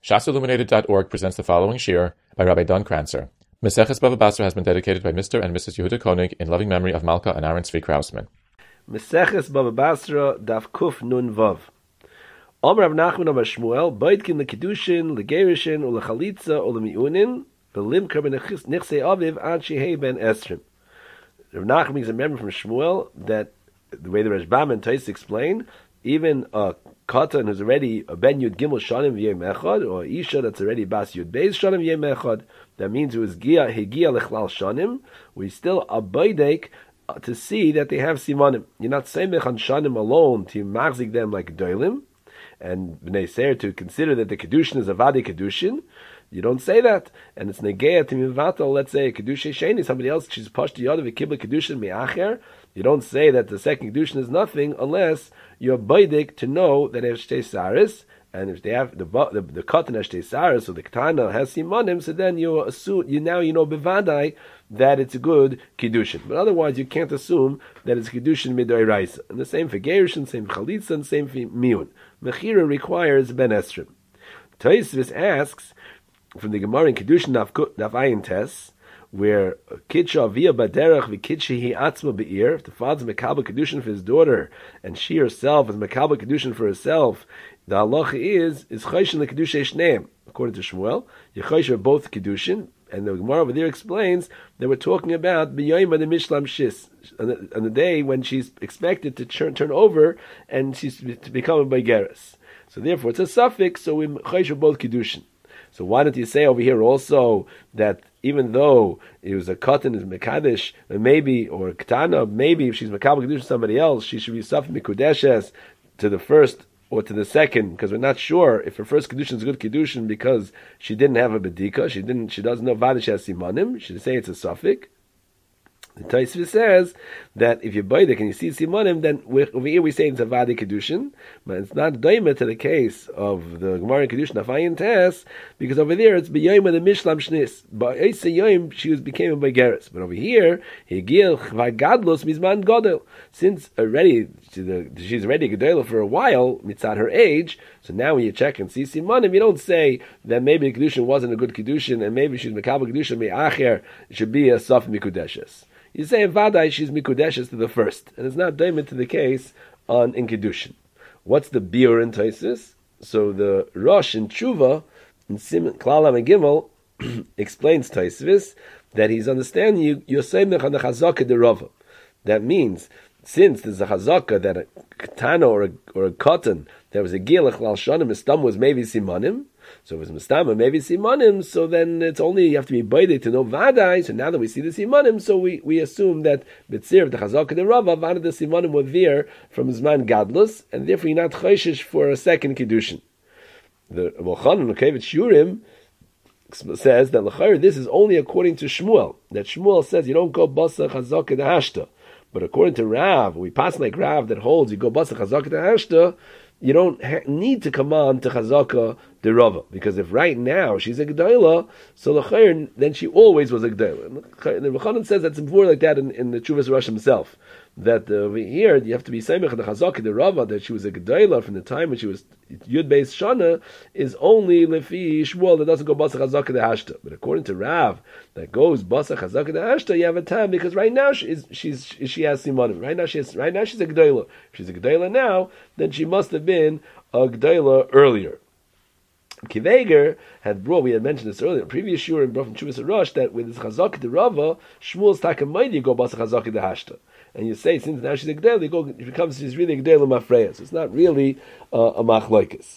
ShasIlluminated.org presents the following shir by Rabbi Don Kranzer. Maseches Bava Basra has been dedicated by Mr. and Mrs. Yehuda Koenig in loving memory of Malka and Aaron Tzvi Krausman. Maseches Bava Basra Daf Kuf Nun Vav. Omer Rav Nachman Omer Shmuel Boitkin lekedushin legerishin ulechalitza ulemiunin belimker ben nichsei aviv ad shehei ben esrim. Rav Nachman is a member from Shmuel that the way the Rashbam and Tais explain, even a katan who's already a ben yud gimel shanim v'yem echad, or isha that's already bas yud beis shanim v'yem echad, that means it was hegia lechlal shanim, we still a baidek to see that they have simanim. You're not semech on shanim alone to magzik them like doilim, and b'nei seir to consider that the kedushin is a vadi kedushin. You don't say that, and it's negeya to mivatal. Let's say a kedushin sheni, somebody else she's pashti yodav v'kibla kedushin mi'acher. You don't say that the second kedushin is nothing unless you're baidik to know that if shtei saris, and if they have the katan has shtei saris, so the katana has simanim, so then you assume you know bevadai that it's a good kedushin. But otherwise, you can't assume that it's kedushin midoiraisa. And the same for gerushin, same for chalitza, and same for miun. Mechira requires ben esrim. Tosfos asks from the Gemara in Kedushin Daf Ayin Tes, where Kitsha via Baderach v'Kitsha hi atzma be'ir, if the father's mekabel kedushin for his daughter, and she herself is mekabel kedushin for herself, the halacha is chayshin lekedushay shneim. According to Shmuel, Yechayshin are both kedushin, and the Gemara over there explains that we're talking about b'yoyim the mishlam shis, on the day when she's expected to turn over and she's to become a baigeres. So therefore, it's a suffix. So we chayshin both kedushin. So why don't you say over here also that even though it was a katan is mekadesh, maybe, or a katana, maybe if she's mekabel kedushin somebody else, she should be suffer mikudeshes to the first or to the second, because we're not sure if her first kedushin is good kedushin because she didn't have a bedika, she doesn't know vadish has simanim. She should say it's a suffix. The Tosfos says that if you're baidik and you see simanim, then over here we say it's a vadi kedushin, but it's not doimer to the case of the Gemara kedushin afayin tes, because over there it's b'yoyim the mishlam shnis. But yoyim she became a baigeres, but over here higil chvagadlos mizman godel. Since already she's already gedela for a while mitzad her age, so now when you check and see simanim, you don't say that maybe the kedushin wasn't a good kedushin and maybe she's mekabel kedushin me'acher, it should be a saf mikudeshes. You say in Vadai she's mikudeshes to the first, and it's not daimon to the case in kedushin. What's the biur in Tosfos? So the Rosh in Tshuva in Siman Klal and Gimel explains Tosfos that he's understanding you say mechana chazaka derava. That means since there's a chazaka that a katana or a katan that was a gilach lal shanim mistam was maybe simanim. So if it was mistama, maybe simanim, so then it's only, you have to be baidei to know vadai, so now that we see the simanim, so we assume that B'tzir, the chazaka, the rava, vada the simanim were there from Zman Gadlus, and therefore you're not chayshish for a second Kiddushin. The Mochanan Ukevit Shurim says that l'chayr, this is only according to Shmuel, that Shmuel says you don't go basa chazaka the hashta, but according to Rav, we pass like Rav that holds you go basa chazaka the hashta, you don't need to come on to Chazaka the Rava, because if right now she's a G'dayla, so l'chayr, then she always was a G'dayla. And the Rechanan says that's more like that in the Chuvas Rosh himself, that over here you have to be Samech the Chazaka the Rava, that she was a G'dayla from the time when she was Yud Beis Shana, is only Lefi Shmuel that doesn't go Basa Chazaka the Hashta. But according to Rav, that goes Basa Chazaka the Hashta, you have a time, because right now she has Simonim. Right now she's a G'dayla. If she's a G'dayla now, then she must have been a G'dayla earlier. Kiveger had brought, we had mentioned this earlier, previous shur and brought from Chuvas Rosh, that with this Chazaka the Rava, Shmuel's Takamaydi go Basa Chazaka the Hashta. And you say, since now she's a G'dayla, she's really a G'dayla Mafreya. So it's not really a Machlokes.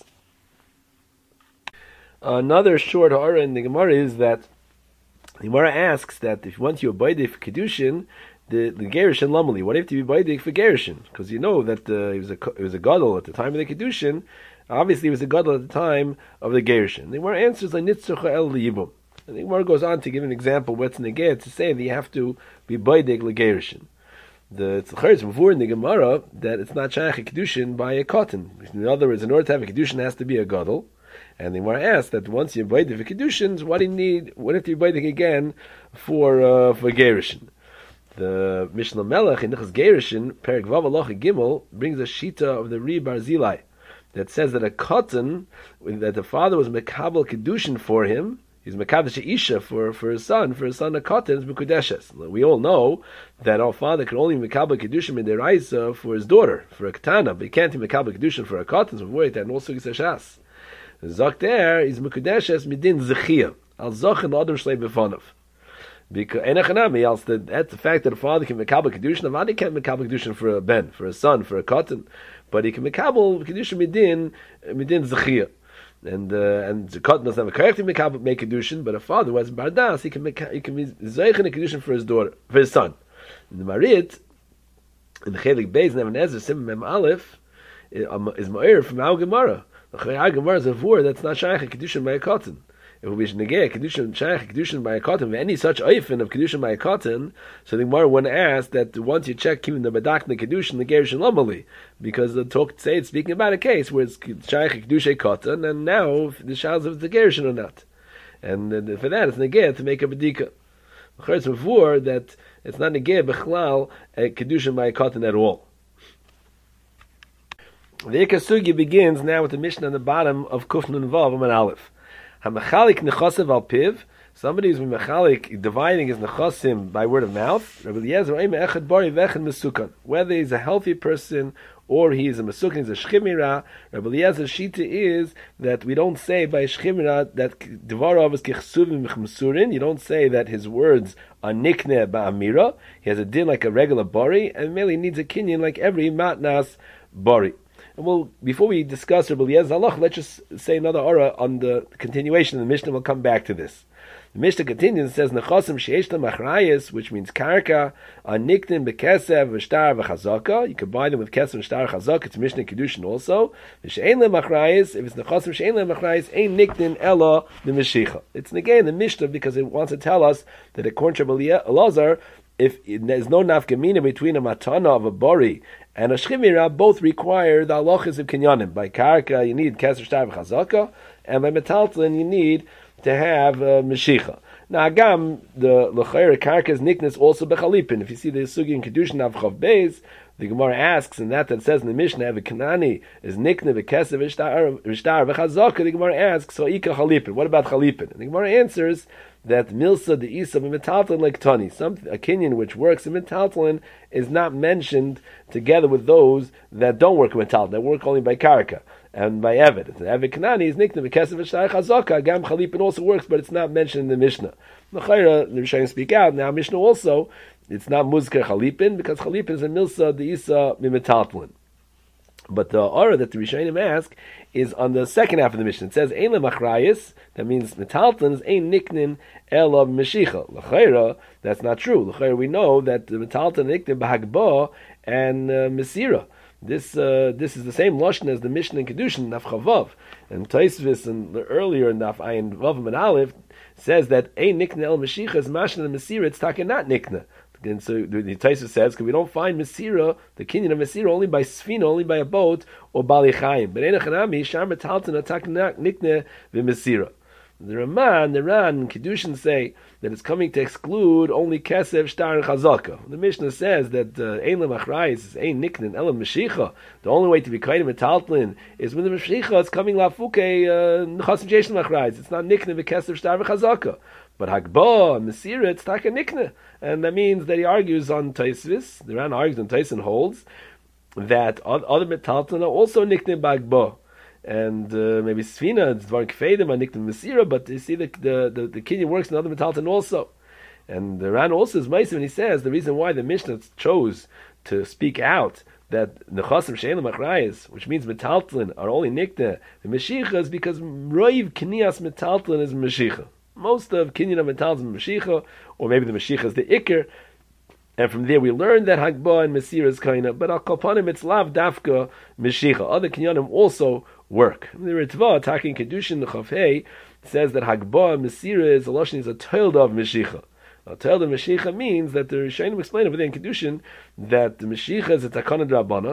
Another short hara in the Gemara is that the Gemara asks that if once you're baidik for Kedushin, the Gerushin Lamali, what if you be baidik for Gerushin? Because you know that it was a gadol at the time of the Kedushin. Obviously, it was a gadol at the time of the Gerushin. The Gemara answers like Nitzrucha El Yibum. And the Gemara goes on to give an example what's neged to say that you have to be baidik legerushin. The tzachar is before in the Gemara that it's not shaykh kedushin by a katan. In other words, in order to have a kedushin, it has to be a gadol. And the Gemara asks that once you're baidik for kedushin, what do you need? What if you're baidik again for gerushin? The Mishnah Melech in Nechas Gerushin, Perek Vav Halacha Gimel, brings a shita of the Ri Barzilai. that says that a katan, that the father was mekabel kedushin for him, he's mekadesh isha for his son a katan is mekudeshes. We all know that our father can only mekabel kedushin midiraisa for his daughter, for a katana, but he can't be mekabel kedushin for a katan. So we worry that and also gishashas. Zok there is mekudeshes midin zechia al zoch and other slave befonav. Because enachanami else that's the fact that a father can mekabel kedushin, a father can't mekabel kedushin for a ben, for a son, for a katan, but he can mekabel kedushin midin zechia. And the katan doesn't have a correct make kedushin, but a father who has bardas, he can be zeichen a kedushin for his daughter, for his son. In the Marit, in the Chelik Beis, Nevan Ezer Sim Mem Aleph, is Ma'ir from Al Gemara. Al Gemara is a vur that's not shaykh a kedushin by a katan. If we should negate kedushin shaykh kedushin by a katan, any such oifen of kedushin by a katan, so the Gemara want to ask that once you check even the badak the kedushin the gerushin lomali, because the talk say it's speaking about a case where it's shaykh kedushin katan, and now the shals of the gerushin or not, and for that it's negate to make a bedika. It's before that it's not negate bechlal a kedushin by a katan at all. The Ikasugi begins now with the Mishnah on the bottom of Kuf Nun Vav and Aleph. Hamachalik nechosav al piv. Somebody who's mechalik dividing his nechosim by word of mouth. Rabbi Eliezer oime echad bari vechad mesukan. Whether he's a healthy person or he's a mesukan, he's a shchimira. Rabbi Eliezer's shita is that we don't say by shchimira that dvarav is kichsuvim mechmesurin. You don't say that his words are nikne ba'amira. He has a din like a regular bari, and merely needs a kinyan like every matnas bari. And we'll, before we discuss Rabbi Eliezer halach, let's just say another aura on the continuation of the Mishnah. We'll come back to this. The Mishnah continues and says, Nechosim sheyesh la machrayis, which means karka, on niktin bekesev v'shtar v'chazaka. You can buy them with kesev v'shtar v'chazaka. It's Mishnah Kedushin also. V'she'en la machrayis, if it's nechosim she'en la machrayis, ein niktin ella b'meshicha. It's again the Mishnah because it wants to tell us that according to Rabbi Elazar, if there's no nafkamina between a matana of a bori and a shchimira, both require the halachas of kinyanim. By karka, you need keser shtar v'chazaka, and by metaltlin, you need to have meshicha. Now, agam, the l'chayr karka's nickness also bechalipin. If you see the sugi in kedushin av chav beis, the Gemara asks, and that says in the Mishnah, Kanani is nikne v'kesev v'shtar v'chazaka. The Gemara asks, so ika chalipin. What about chalipin? And the Gemara answers that milsa the isa b'metaltlin like tani, a kinyan which works in metaltlin is not mentioned together with those that don't work in metaltlin, that work only by karka and by evet. The evet kanani is nikne v'kesev v'shtar chazaka. Gam chalipin also works, but it's not mentioned in the Mishnah. The Rishonim speak out now. Mishnah also, it's not muzker chalipin because chalipin is a milsa the isa b'metaltlin. But the aura that the Rishonim ask is on the second half of the Mishnah. It says, Ein lemachrayis, that means metaltlin is ein niknin ela meshicha. L'chayra, that's not true. L'chayra, we know that the metaltlin niknin b'hagba and mesira. This is the same lashon as the Mishnah in Kedushin, Naf Chavav. And Taisvis, and earlier in Naf Ayin Vav and Aleph, says that ein niknin ela meshicha is mashna and mesira, it's taken not nikna. And so the Taisa says, because we don't find Mesira, the kinyan of Mesira, only by Sfina, only by a boat, or Bali Chaim. But Enochanami, Shar Metalton, Atak Nikne, V'Mesira. The Ran, and Kedushin say that it's coming to exclude only Kesev, Shtar, and Chazaka. The Mishnah says that Ein Lemachrayis is Ein Niknen, Elam Meshicha. The only way to be kind of Metalton is when the Meshicha is coming Lafuke, Nechasim Jesh Lemachrayis. It's not Nikne, V'Kesev, Shtar, V'Chazaka. But Hagbah, Mesira, it's Taka Nikne. And that means that he argues on Taisvis, the Ran argues on Taisin holds, that other metalton are also Nikne Bagbah. And maybe Sfina, it's Dvar Kfedim, are Nikne Mesira, but you see the kinyan works in other metalton also. And the Ran also is Meisim, and he says the reason why the Mishnah chose to speak out that Nechasim She'en Machrayis, which means metalton, are only Nikne, the Meshicha is because Roiv Knias metalton is Meshicha. Most of kinyan of metalton is Meshicha, or maybe the Meshicha is the Iker, and from there we learn that Hagbah and Mesira is kind of, but Al Kalpanim it's Lav Dafka Meshicha. Other kinyanim also work. The Ritva, talking Kedushin the Chafei, says that Hagbah and Mesira is a lashon is a toiled of Meshicha. A toiled of Meshicha means that the Rishonim explain over there in Kedushin that the Meshicha is a Takana Drabanan,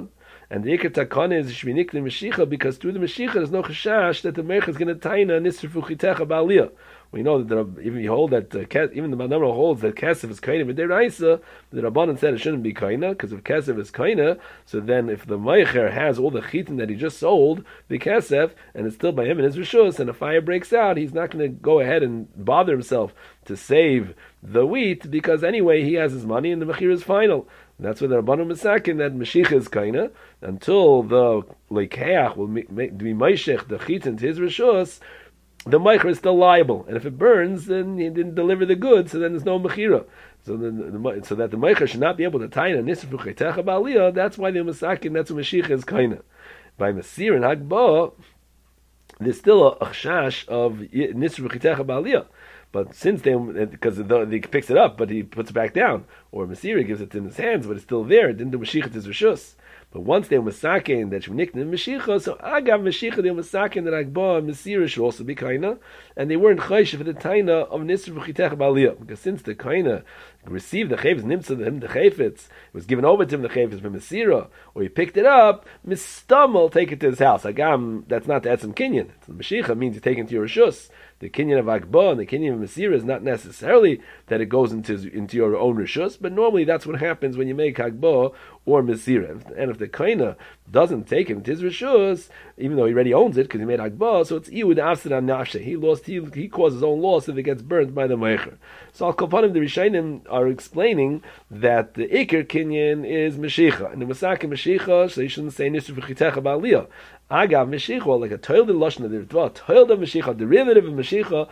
And the Iker Takana is Shminik the Mashiach, because through the Mashiach there's no chashash that the Meicher is going to taina Nisrifu Chitecha Ba'aliyah. We know that even you hold that even the Manamra holds that Kesef is kaina v'deraisa. The Rabbanan said it shouldn't be kaina because if Kesef is kaina, so then if the Meicher has all the chitin that he just sold the Kesef and it's still by him in his rishus, and a fire breaks out, he's not going to go ahead and bother himself to save the wheat because anyway he has his money and the mechir is final. And that's why the Rabbanan Masakin that Mashiach is kaina until the leikeach will be meishech the chitin to his rishus. The meicher is still liable, and if it burns, then he didn't deliver the goods, so then there's no mechira. So so that the meicher should not be able to tie in a nisrifu chaytecha ba'aliyah. That's why the masakin, that's what Mashiach is kaina. By Masir and Hagbah, there's still a chash of nisrifu chaytecha ba'aliyah. But since because he picks it up, but he puts it back down, or Masir gives it in his hands, but it's still there, it didn't do Mashiach his rishus. But once they were masakin that shemnikna Mashiach, so agav Mashiach they were masakin that Agbah and Masira should also be kaina, and they weren't chayshiv for the taina of nisr v'chitech ba'aliyah, because since the kaina received the chayfetz nimtza him the chayfetz, it was given over to him the chayfetz from Masira, or he picked it up, mistamel take it to his house. Agam, that's not the etzem kinyan. Mashiach means you take it to your rishus. The kinyan of Agbah and the kinyan of Masira is not necessarily that it goes into your own rishus, but normally that's what happens when you make Agbah or Masira. And if the kaina doesn't take him to his rishus, even though he already owns it because he made Agbah, so it's iud afsed on nafshe. He caused his own loss if it gets burned by the meicher. So al kolpanim the Rishayim are explaining that the Iker kinyan is Mashiach, and the Masak Mashiach, so you shouldn't say nisr v'chitecha ba'aliyah. Agav Mashiach, like a toiled lashon of the Ritva, toiled of Mashiach, derivative of Mashiach,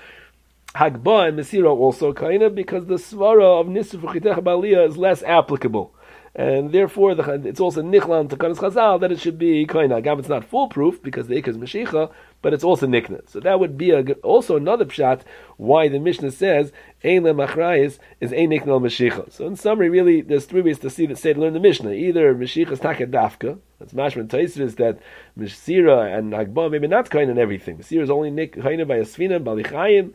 Hagbah and Masira also kaina, because the svara of nisr v'chitecha ba'aliyah is less applicable. And therefore, it's also nichlan to Takanas Chazal that it should be kaina. Agav, it's not foolproof because the Iker is Mashiach, but it's also nikna. So that would be also another pshat why the Mishnah says ein lemachrayis is ein nikna al Mashiach. So in summary, really, there's three ways to learn the Mishnah. Either Mashiach is taka dafka. That's mashman taisvis that Masira and Agbah maybe not kaina and everything. Masira is only kaina by a svina balichayim,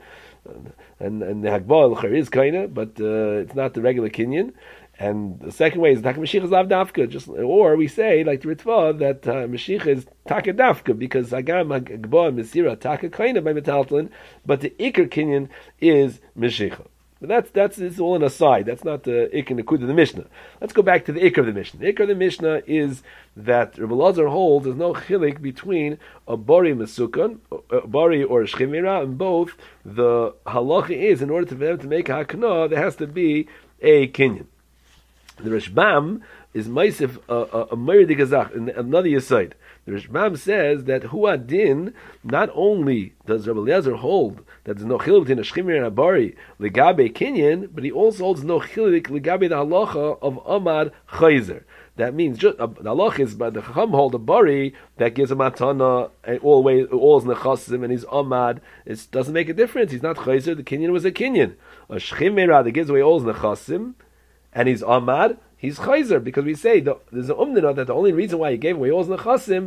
and the Hagbah is kaina, but it's not the regular kinyan. And the second way is Taka Mashiach is lav dafka, or we say like the Ritva that Mashiach is taka dafka because Agam Agbah and Masira taka kaina by metaltalin, but the Iker kinyan is Mashiach. But that's it's all an aside. That's not the Iker Nekud of the Mishnah. Let's go back to the Iker of the Mishnah. The Iker of the Mishnah is that Rebbe Lazar holds there's no chilik between a bari mesukon, a bari or a shchimira, and both the halacha is in order for them to make a hakna, there has to be a kinyan. The Rashbam is Maisif a Merdi Gazach, another Yesod. The Rashbam says that Huadin, not only does Rabbi Eliezer hold that there's no chilik between a shchimir and a bari legabe kinyan, but he also holds no chilik legabe the halacha of Amad Chayzer. That means just the halacha is by the Chacham hold a bari that gives a matana and all is nechasim and he's Amad. It doesn't make a difference. He's not Chayzer. The kinyan was a kinyan. A shchimir that gives away all is nechasim and he's Amad, he's Chayzer, because we say there's an umdina that the only reason why he gave away all Nechasim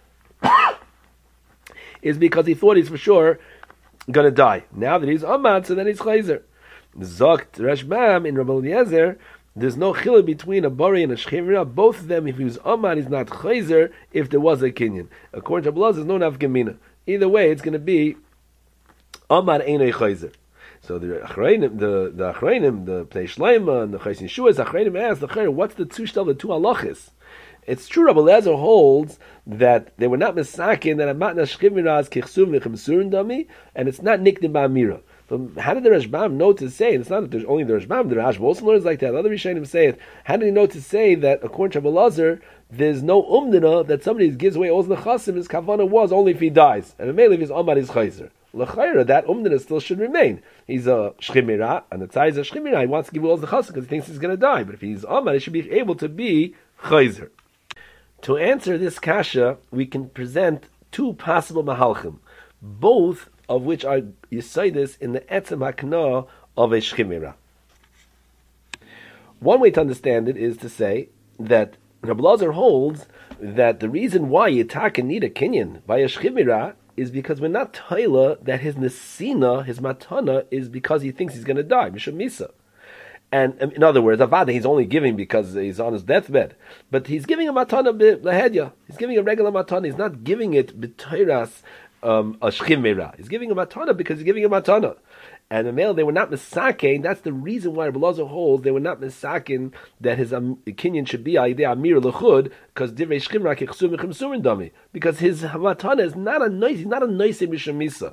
is because he thought he's for sure going to die. Now that he's Amad, so then he's Chayzer. Zokt Rashbam in Rabbi Eliezer, there's no chillah between a bari and a shchimra. Both of them, if he was Amad, he's not Chayzer if there was a kinyan. According to Rabbi Eliezer, there's no nafgamina. Either way, it's going to be Amad ain't a Chayzer. So the Achrayim, the Pnei Shleima, and the Chayes Yeshua, the Achrayim asked, what's the two halachas? It's true, Rabbi Eliezer holds that they were not misakin, that a matna shchimiraz kichsum v'chimsurin dami, and it's not nikdim ba'amira. But how did the Rashbam know to say, and it's not that there's only the Rashbam, the Rashba also learns like that, other Rishonim say it, how did he know to say that according to Rabbi Eliezer, there's no umdina that somebody gives away oz nechasim, his kavana was only if he dies, and mainly if he's Amad is chayzer. L'chayra, that umdina still should remain. He's a shchimira, and the tzai is a shchimira, he wants to give all the chasim because he thinks he's going to die, but if he's Amad, he should be able to be chayzer. To answer this kasha, we can present two possible mahalchim, both of which are yisaidis in the etzem hakna of a shchimira. One way to understand it is to say that Rabbi Eliezer holds that the reason why Yitzhak need a kinyan by a shchimira is because we're not taila that his nesina, his matana, is because he thinks he's going to die, mishum misa. And in other words, Avada, he's only giving because he's on his deathbed. But he's giving a matana lahedya. He's giving a regular matana. He's not giving it b'toiras a shchimera. He's giving a matana because he's giving a matana. And the male, they were not misakin. That's the reason why Rabbi Elazar holds they were not misakin that his kinyan should be ayidei amir lechud, because divrei shchimra kechsum mechimsurin dami, because his matana is not a nice. He's not a nice mishamisa.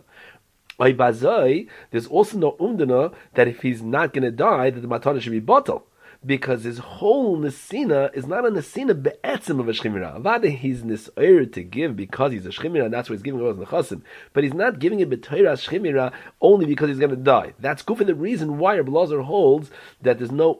There's also no umdana that if he's not going to die, that the matana should be bottle, because his whole nesina is not a nesina be'etzim of a shchimira. Avada, he's nisayr to give because he's a shchimira, and that's why he's giving it nechasim. But he's not giving it b'toira shchimira only because he's going to die. That's good for the reason why Rabbi Elazar holds that there's no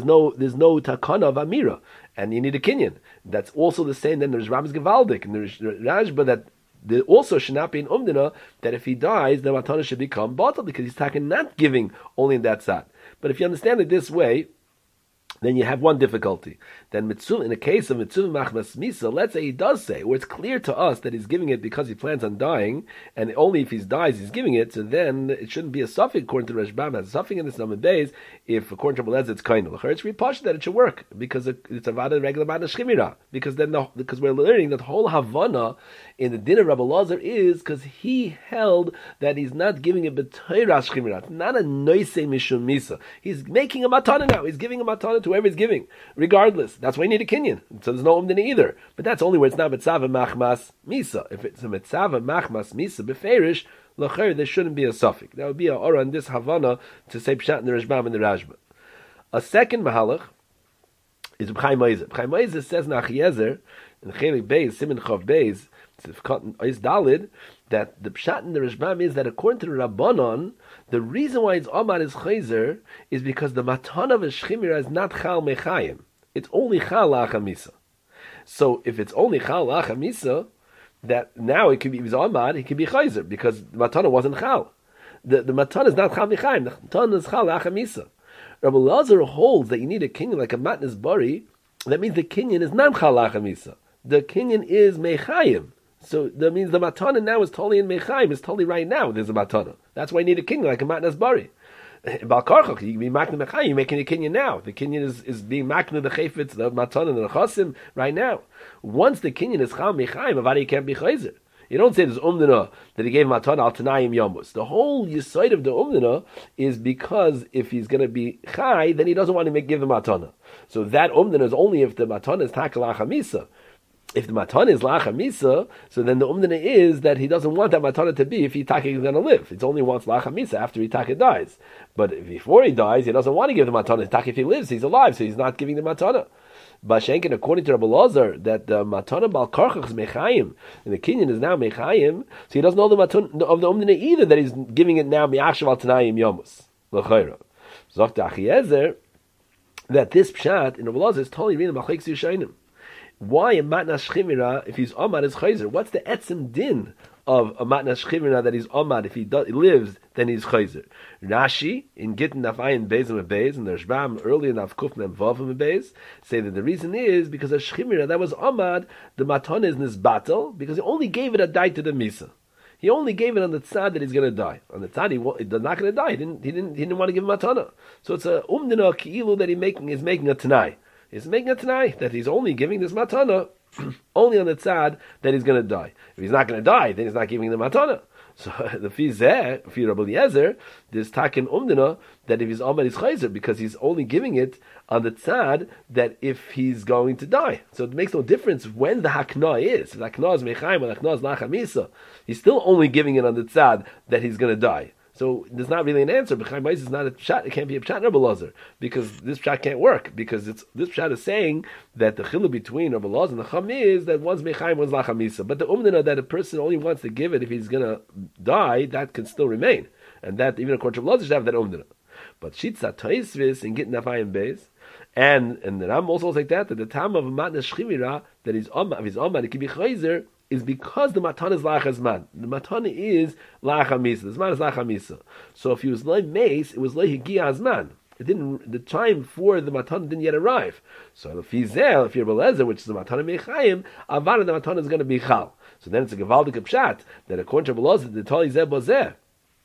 takana of amira, and you need a kinyan. That's also the same. Then there's Ramb's Gevaldik and there's Rajba that. There also should not be an umdina that if he dies, the matana should become bottle because he's talking not giving only in that side. But if you understand it this way, then you have one difficulty. Then in the case of mitzvah machmas misa, let's say he does say, where it's clear to us that he's giving it because he plans on dying, and only if he dies he's giving it, so then it shouldn't be a suffix according to Rashbam as a suffix in this number days, if according to Rabbi Elazar it's kind of it's repashed that it should work, because it's a regular vada shchimira, because because we're learning that whole Havana in the din of Rabbi Elazar is because he held that he's not giving it b'toira shchimira. It's not a noise mishum misa. He's making a matana now. He's giving a matana to whoever he's giving, regardless. That's why you need a kinyan. So there's no umdina either. But that's only where it's not mitzvah machmas misa. If it's a mitzvah machmas misa beferish, l'cher there shouldn't be a suffix. That would be a aura in this Havana to say pshat in the Rashbam and the Rashba. A second mahalach is B'chaim Moizer. B'chaim Moizer says in Achiezer, in Chelik Beis, Simen Chav Beis, is Dalid, that the pshat in the Rashbam is that according to the Rabbanon, the reason why it's Amar is Chayzer is because the matana of a shchimira is not chal mechayim. It's only chal la'achamisa. So if it's only chal la'achamisa, that now it could be, if it's Amar, it could be Chayzer, because the matana wasn't chal. The matana is not chal mechayim, the matana is chal la'achamisa. Rabbi Elazar holds that you need a kinyan like a matnas bari. That means the kinyan is not chal la'achamisa. The kinyan is mechayim. So that means the matana now is totally in mechayim. It's totally right now. There's a matana. That's why you need a kinyan like a matnas bari. Balkarchach, you can be makna mechayim. You're making a kinyan now. The kinyan is being makna the chayfetz, the matana, and the chasim right now. Once the kinyan is chal mechayim, avadi can't be chayzer. You don't say there's umdina that he gave matana al tanayim yomus. The whole yisoid of the umdina is because if he's going to be chai, then he doesn't want to give the matana. So that umdina is only if the matana is takal achamisa. If the matana is lachamisa, so then the umdana is that he doesn't want that matana to be if Itaka is going to live. He only wants lachamisa after Itaka dies. But before he dies, he doesn't want to give the matana. Itaka, if he lives, he's alive, so he's not giving the matana. Bashenkin, according to Rabbi Elazar, that the matana bal karchach is mechayim, and the kinyan is now mechayim, so he doesn't know the matana of the umdana either that he's giving it now mi'achshav al tanayim yomus l'chayra. Zocht Achiezer that this pshat in Rabbi Elazar is totally reading machlekes yishayim. Why a matnas shchimira if he's omad is chayzer? What's the etzim din of a matnas shchimira that he's omad? If he lives, then he's chayzer. Rashi in Gittin Nafayin Beis and Beis and the Rashbam earlier in Avkuf Mem Vav and Beis say that the reason is because a shchimira that was omad, the matana is nisbatel because he only gave it a die to the misa. He only gave it on the tzad that he's going to die. On the tzad he's not going to die. He didn't want to give him matana. So it's a umdina ki'ilu that he's making a tanai. He's making a tanai that he's only giving this matana only on the tzad that he's going to die. If he's not going to die, then he's not giving the matana. So the fizeh, fi Rabbi Eliezer, there's taken umdina that if he's amad is chayzer because he's only giving it on the tzad that if he's going to die. So it makes no difference when the hakna is. If the hakna is mechayim or the hakna is lachamisa, he's still only giving it on the tzad that he's going to die. So there's not really an answer. B'chaim Ma'is is not a pshat. It can't be a pshat Rabbi Elazar because this pshat can't work because this pshat is saying that the chiluk between Rabbi Elazar and the Chum is that one's mechaim, one's lachamisa. But the umdina that a person only wants to give it if he's going to die, that can still remain, and that even according to Rabbi Elazar should have that umdina. But shitza toisvis and Gittin Afayim Beis, and the Ram also like that the time of a matnas shchimira that he's omad, it can be chayzer. Is because the matana is lachazman. The matana is lachamisa. The zman is lachamisa. So if he was like mace, it was like higia It didn't. The time for the matana didn't yet arrive. So if he's there, if you're Belezer, which is the matana mechayim, avada the matana is going to be chal. So then it's a gevaldik pshat that according to Belezer, the tali zeh bozeh.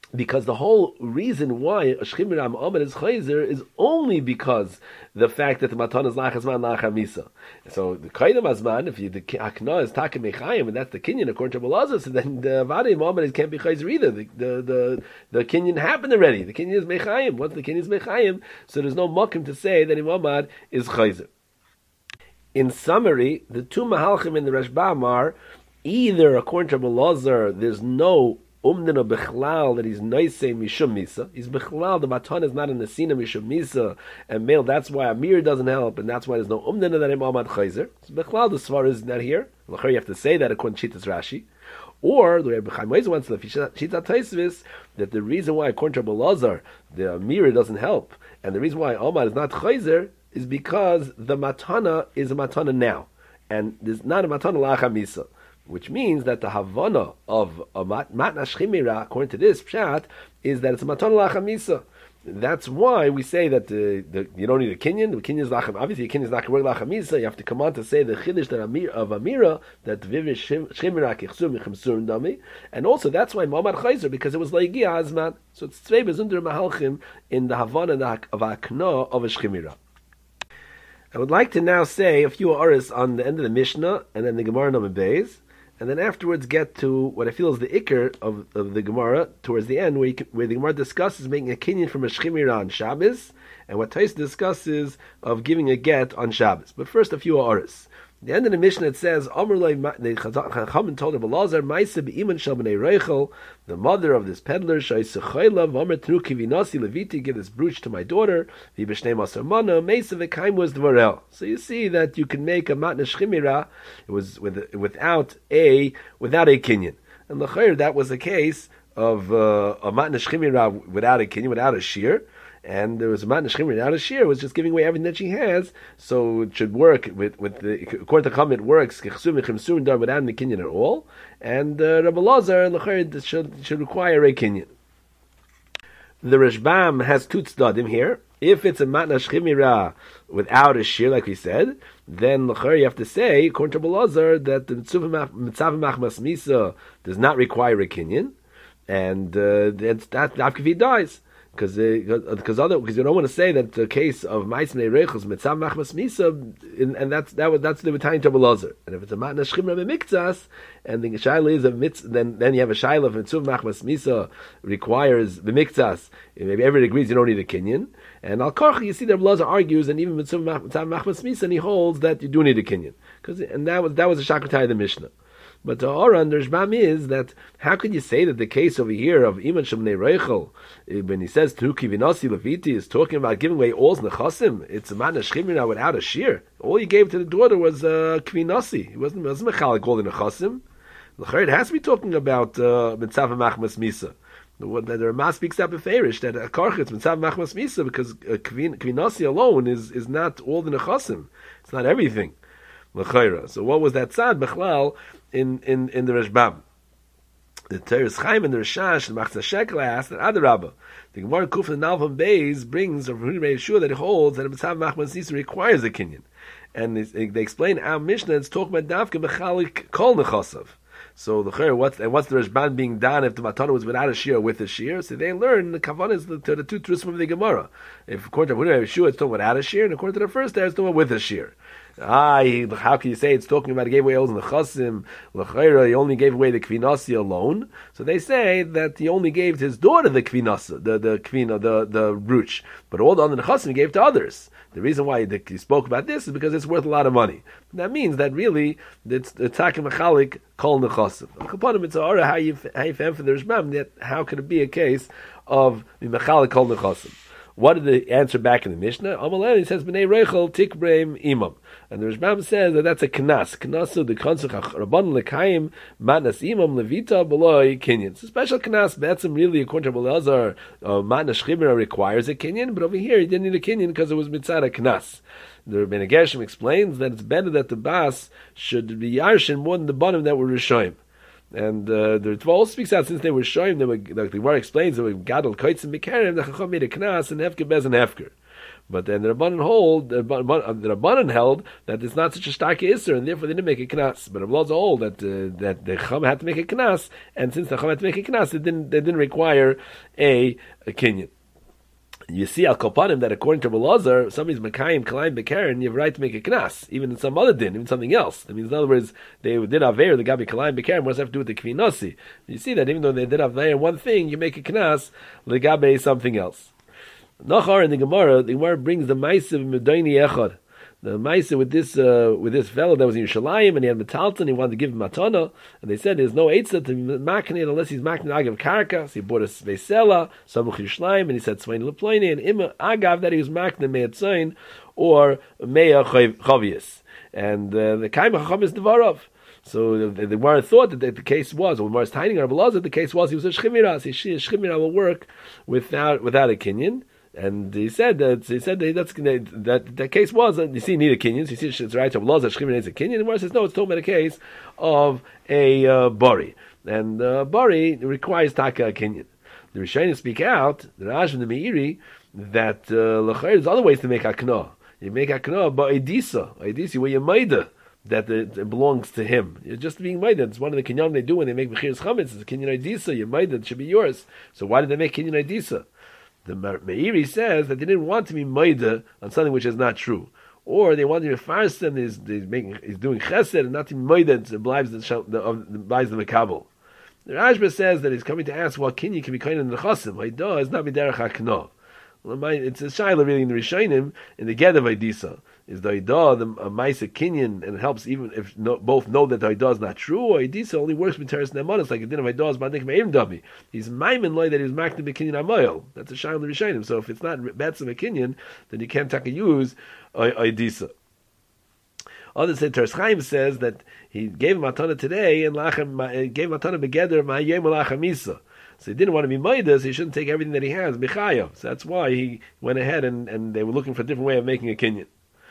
because the whole reason why Shchimira Mu'amad is Chayzer is only because the fact that the Matan is Lach Azman Lach HaMisa. So the Kaidam Azman, if the Akna is Takim Mechayim, and that's the Kinyan according to Belazar, so then the Vadi Mu'amad can't be Chayzer either. The Kinyan happened already. The Kinyan is Mechayim. Once the Kinyan is Mechayim, so there's no Mokim to say that Mu'amad is Chayzer. In summary, the two Mahalchim in the Rashbam are either according to Belazar, there's no Umdina Bechlal that he's Noisei Mishum Misa. He's Bechlal, the Matan is not in the Sina Mishum Misa, and male, that's why Amir doesn't help, and that's why there's no Umdina that Mu'amad Chayzer. So Bechlal, the Svar is not here. You have to say that according to Shitas Rashi. Or the Rebbe Chaim Oiz wants to Shitas Taisvis that the reason why according to Belazar the Amir doesn't help, and the reason why Mu'amad is not Chayzer is because the Matana is a Matana now, and there's not a Matana Lacha Misa. Which means that the Havana of a Matna Shchimira, according to this Pshat, is that it's a Matan Lachem Misa. That's why we say that you don't need a Kinyan. The Kinyan is Lachem. Obviously, a Kinyan is not going to work Lachem Misa. You have to come on to say the Chiddush that of Amira, that Vivish Shchimira Kichsur Mechemsur Dami. And also, that's why Mu'amad Chayzer, because it was Laigia Azman. So it's Tzvei Bezunder Mahalchim in the Havana of Akna of a Shchimira. I would like to now say a few aris on the end of the Mishnah, and then the Gemara Nami Beis. And then afterwards get to what I feel is the ikr of the Gemara towards the end, where the Gemara discusses making a kinyan from a shchimira on Shabbos, and what Tais discusses of giving a get on Shabbos. But first, a few aris. The end of the Mishnah it says, the Chachamim told of Elazar, Maisa be'iman shel b'nei Reichel, the mother of this peddler, Shaisechoyla, V'omer tnu kivinasi leviti, give this brooch to my daughter, V'b'shnei masar mana, Maisa v'kaim was dvarel. So you see that you can make a matna shchimira, it was without a kinyan. And l'chayr, that was the case of a matna shchimira without a kinyan, without a shear. And there was a matna shchimra without a shear, was just giving away everything that she has, so it should work with the, according to Chum, it works without any kinyan at all. And Rabbi Lazar should require a kinyan. The Rashbam has two tzdadim here. If it's a matna shchimira without a shear, like we said, then you have to say, according to Rabbi Lazar, that the mitzav machmas misa does not require a kinyan, and that after he dies. Because you don't want to say that the case of Ma'aseh Reichos Mitzav Machmas Misa, and that's the B'tayin to Belazar. And if it's a Matna Shchimra B'miktzas, and the Shaila is a mitzvah, then you have a Shaila of Mitzav Machmas Misa requires B'miktzas. Maybe everybody agrees you don't need a kinyan. And Al Karchi, you see that Belazar argues, and even Mitzav Machmas Misa, and he holds that you do need a kinyan. And that was a Shakratai of the Mishnah. But the Oran, the Rashbam is that how could you say that the case over here of Iman Shemnei Reichel, when he says Tuki Vinasi Leviti, is talking about giving away all's nechasim? It's a matna shchimira without a shear. All he gave to the daughter was Kvinasi. He wasn't mechalik all the nechasim. It has to be talking about Mitzav Machmas Misa. The Ramah speaks up in Ferish that a karchitz Mitzav Machmas Misa because Kvinasi alone is not all the nechasim. It's not everything. So what was that tzad bechlal in the Rashbam? The Teres Chaim and the Rashash and Machzah Shekel asked that Adarabba. The Gemara Kuf and Nalvam Beis brings of Yeshua that it holds that a Mitzav Machmas Misa requires a kinyan, and they explain our Mishnah. It's talking about Davka Bechalik Kol Nechasav. So the what's the Rashban being done if the matana was without a shear or with a shear? So they learn the kavanah is the two truths from the Gemara. If according to Yeshua it's talking without a shear, and according to the first there it's talking with a shear. How can you say it's talking about he gave away all the chasim? L'chayra, he only gave away the kvinasi alone. So they say that he only gave to his daughter the kvinasa, the kvina, the brooch, but all the other chasim he gave to others. The reason why he spoke about this is because it's worth a lot of money. That means that really it's takim mechalik kol nechasim. Kapanim it's a how you found for the Rashbam that how could it be a case of mechalik kol nechasim? What did the answer back in the Mishnah? Amalei says b'nei reichel tikbreim imam. And the Rashbam says that that's a knas. Knasu the konsuch rabban lekayim matnas imam levita beloy kinyan. It's a special knas. Betzim really according to Elazar matnas shchimra requires a kinyan, but over here he didn't need a kinyan because it was mitzad a knas. The Rebbeinu Gershom explains that it's better that the bas should be yarshin more than the banim that were rishoyim. And the Ritva also speaks out, since they were showing, like the Gemara explains, they were gadol koitzim b'kerem, the Chacham made a knas and hefker bez and hefker. But then the Rabbanan held that it's not such a stark isser, and therefore they didn't make a knas. But Rabbanan hold that the Chacham had to make a knas, and since the Chacham had to make a knas, they didn't require a kinyan. You see al kopanim that according to Belazar, somebody's Mekayim Kalayim Bekaren, you have a right to make a knas, even in some other din, even something else. That means, in other words, they did Aver, the Gabi Kalayim Bekaren, what does that have to do with the Kvinasi? You see that even though they did Aver one thing, you make a knas, the Gabi something else. Nachar in the Gemara brings the Maisa of Medaini Echad. The Maisa with this fellow that was in Yerushalayim, and he had metalton, he wanted to give him matana, and they said there's no eitzah to makne unless he's makne agav karka. So he bought a vesela, samuch Yerushalayim, and he said tzvain leploini, and ima agav that he was makne me'atzain or me'a chavius, and the kaim hacham is devarov. So the Gemara thought that the case was, or the Gemara's tiny Rabbi Lazar, the case was he was a shchimira. So shchimira will work without a kinyan. And he said that that case was, you see, need a kinyan. So you see, it's right. So laws that shchimina needs a kinyan. And Gemara says no, it's talking about a case of a bari, and bari requires taka kinyan. The Rishonim speak out, the Rash and the Meiri, that there's other ways to make akna. You make akna by edisa where you maida that it belongs to him. You're just being maida. It's one of the kinyan they do when they make mechiras chametz. It's a kinyan edisa. You maida, it should be yours. So why did they make kinyan edisa? The Meiri says that they didn't want to be maida on something which is not true, or they wanted to be farsen. He's doing chesed and not to be maida. It buys the mekabel. The Rashba says that he's coming to ask what kinyan can be kind of the chasim. Haidah is not b'derech hakna. It's a shaila really in the Rishonim in the get of Idisa. Is the Idah the Maisa Kinyan, and it helps even if both know that the Idah is not true, or Idisa only works with Teres Nemanis, like it did of Idah is Badnik Me'im Dabi. He's Maimin Loy that he's Makna Bekinyan Amoyel. That's a shaila in the Rishonim. So if it's not Betzim a Kinyan, then you can't take a use Idisa. Others say Teres Chaim says that he gave him Matana today, and gave Matana Begeder Ma'ayem Lachamisa. So he didn't want to be Maidah, so he shouldn't take everything that he has, Bichayav. So that's why he went ahead and they were looking for a different way of making a kinyan.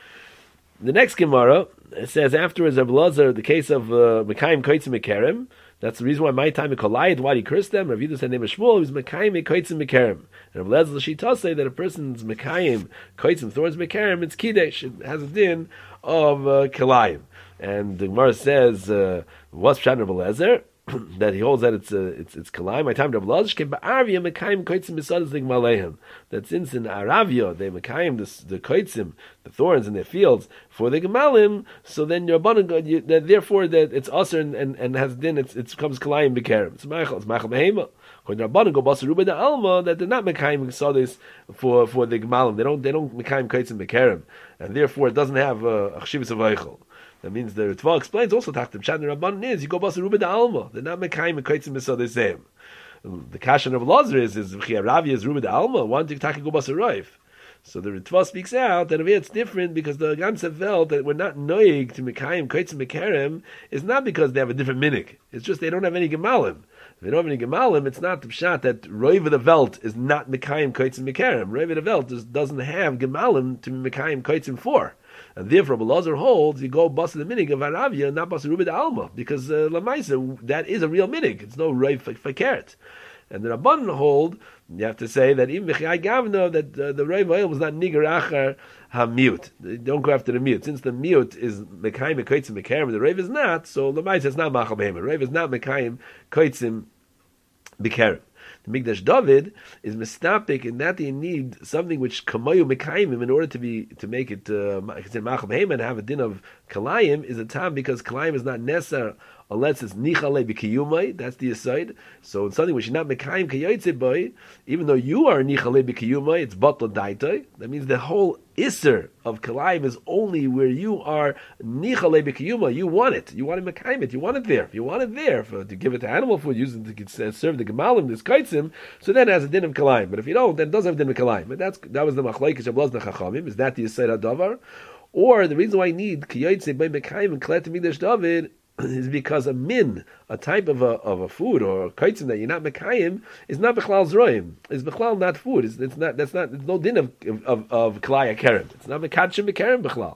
The next Gemara says afterwards of Lazar, the case of Mekayim Koitzim Mekerem. That's the reason why my time Kolayit, why he cursed them. Rav Yudah said name of Shmuel, he was Mekayim Koitzim Mekerem. And Rav Lazar L'Shita say that a person's Mekayim Koitzim thorns Mekerem, it's Kiddush. It has a din of Kolayim. And the Gemara says, what's Pshat Rav Lazar? That he holds that it's kalayim. My time to Rabbi came by Arvia mekayim koitzim misadas ligmalehem. That since in Aravia they mekayim the koitzim, the thorns in their fields for the gemalim, so then your abundant therefore that it's usher and has din it becomes kalayim bekerem. It's machal behema. When the Rabbanan go basaruba the alma that they're not mekayim misadas for the gemalim. They don't mekayim koitzim bekerem, and therefore it doesn't have a chshivus of eichel. That means the Ritva explains also Tachtim Shat Rabbanan is you go basa ruba da alma. They're not mekayim and koitzim misadeseim. The kashan of Lazar is Ravia is ruba da alma. Why don't you take go basa roif? So the Ritva speaks out that over here it's different because the Ganze felt that we're not noig to mekayim koitzim mekerem is not because they have a different minig. It's just they don't have any gemalim. If they don't have any gemalim, it's not the pshat that Roiv the Welt is not mekayim koitzim mekerem. Roiv the Welt doesn't have gemalim to mekayim koitzim for. And therefore, Rabbi Lazar holds you go basa the minig of Aravia, not basa ruba alma, because lamaisa that is a real minig. It's no roiv fakert. And the Rabbanan hold you have to say that even b'chai gavna that the roiv oil was not niger achar hamute. Don't go after the mute. Since the mute is mekayim koitzim mekerem, the roiv is not. So lamaisa it's not machal behema. Roiv is not mekayim koitzim bekerem. The Mikdash David is mistapik in that you need something which kamayu mekayim in order to make it considered machal behema and have a din of kalayim is a time because kalayim is not necessary unless it's nichale b'kiyumai. That's the aside. So it's something which is not mekayim kayotze boy, even though you are nichale b'kiyumai, it's batla daitoi. That means the whole iser of kalayim is only where you are nichale b'kiyumai. You want it. You want to mekayim it. You want it there. If you want it there to give it to animal food, use it to serve the gemalim, this kaitzim, so then it has a din of kalayim. But if you don't, then it doesn't have a din of kalayim. But that was the machlekes of Lazar Chachamim. Is that the aside hadavar? Or the reason why I need kiyotze by mekayim and klet Mikdash David is because a type of a food or a kaitzim that you're not mekayim is not b'chlal zroim. It's b'chlal not food. It's no din of kalaya kerem. It's not mekadshim bekerem b'chlal.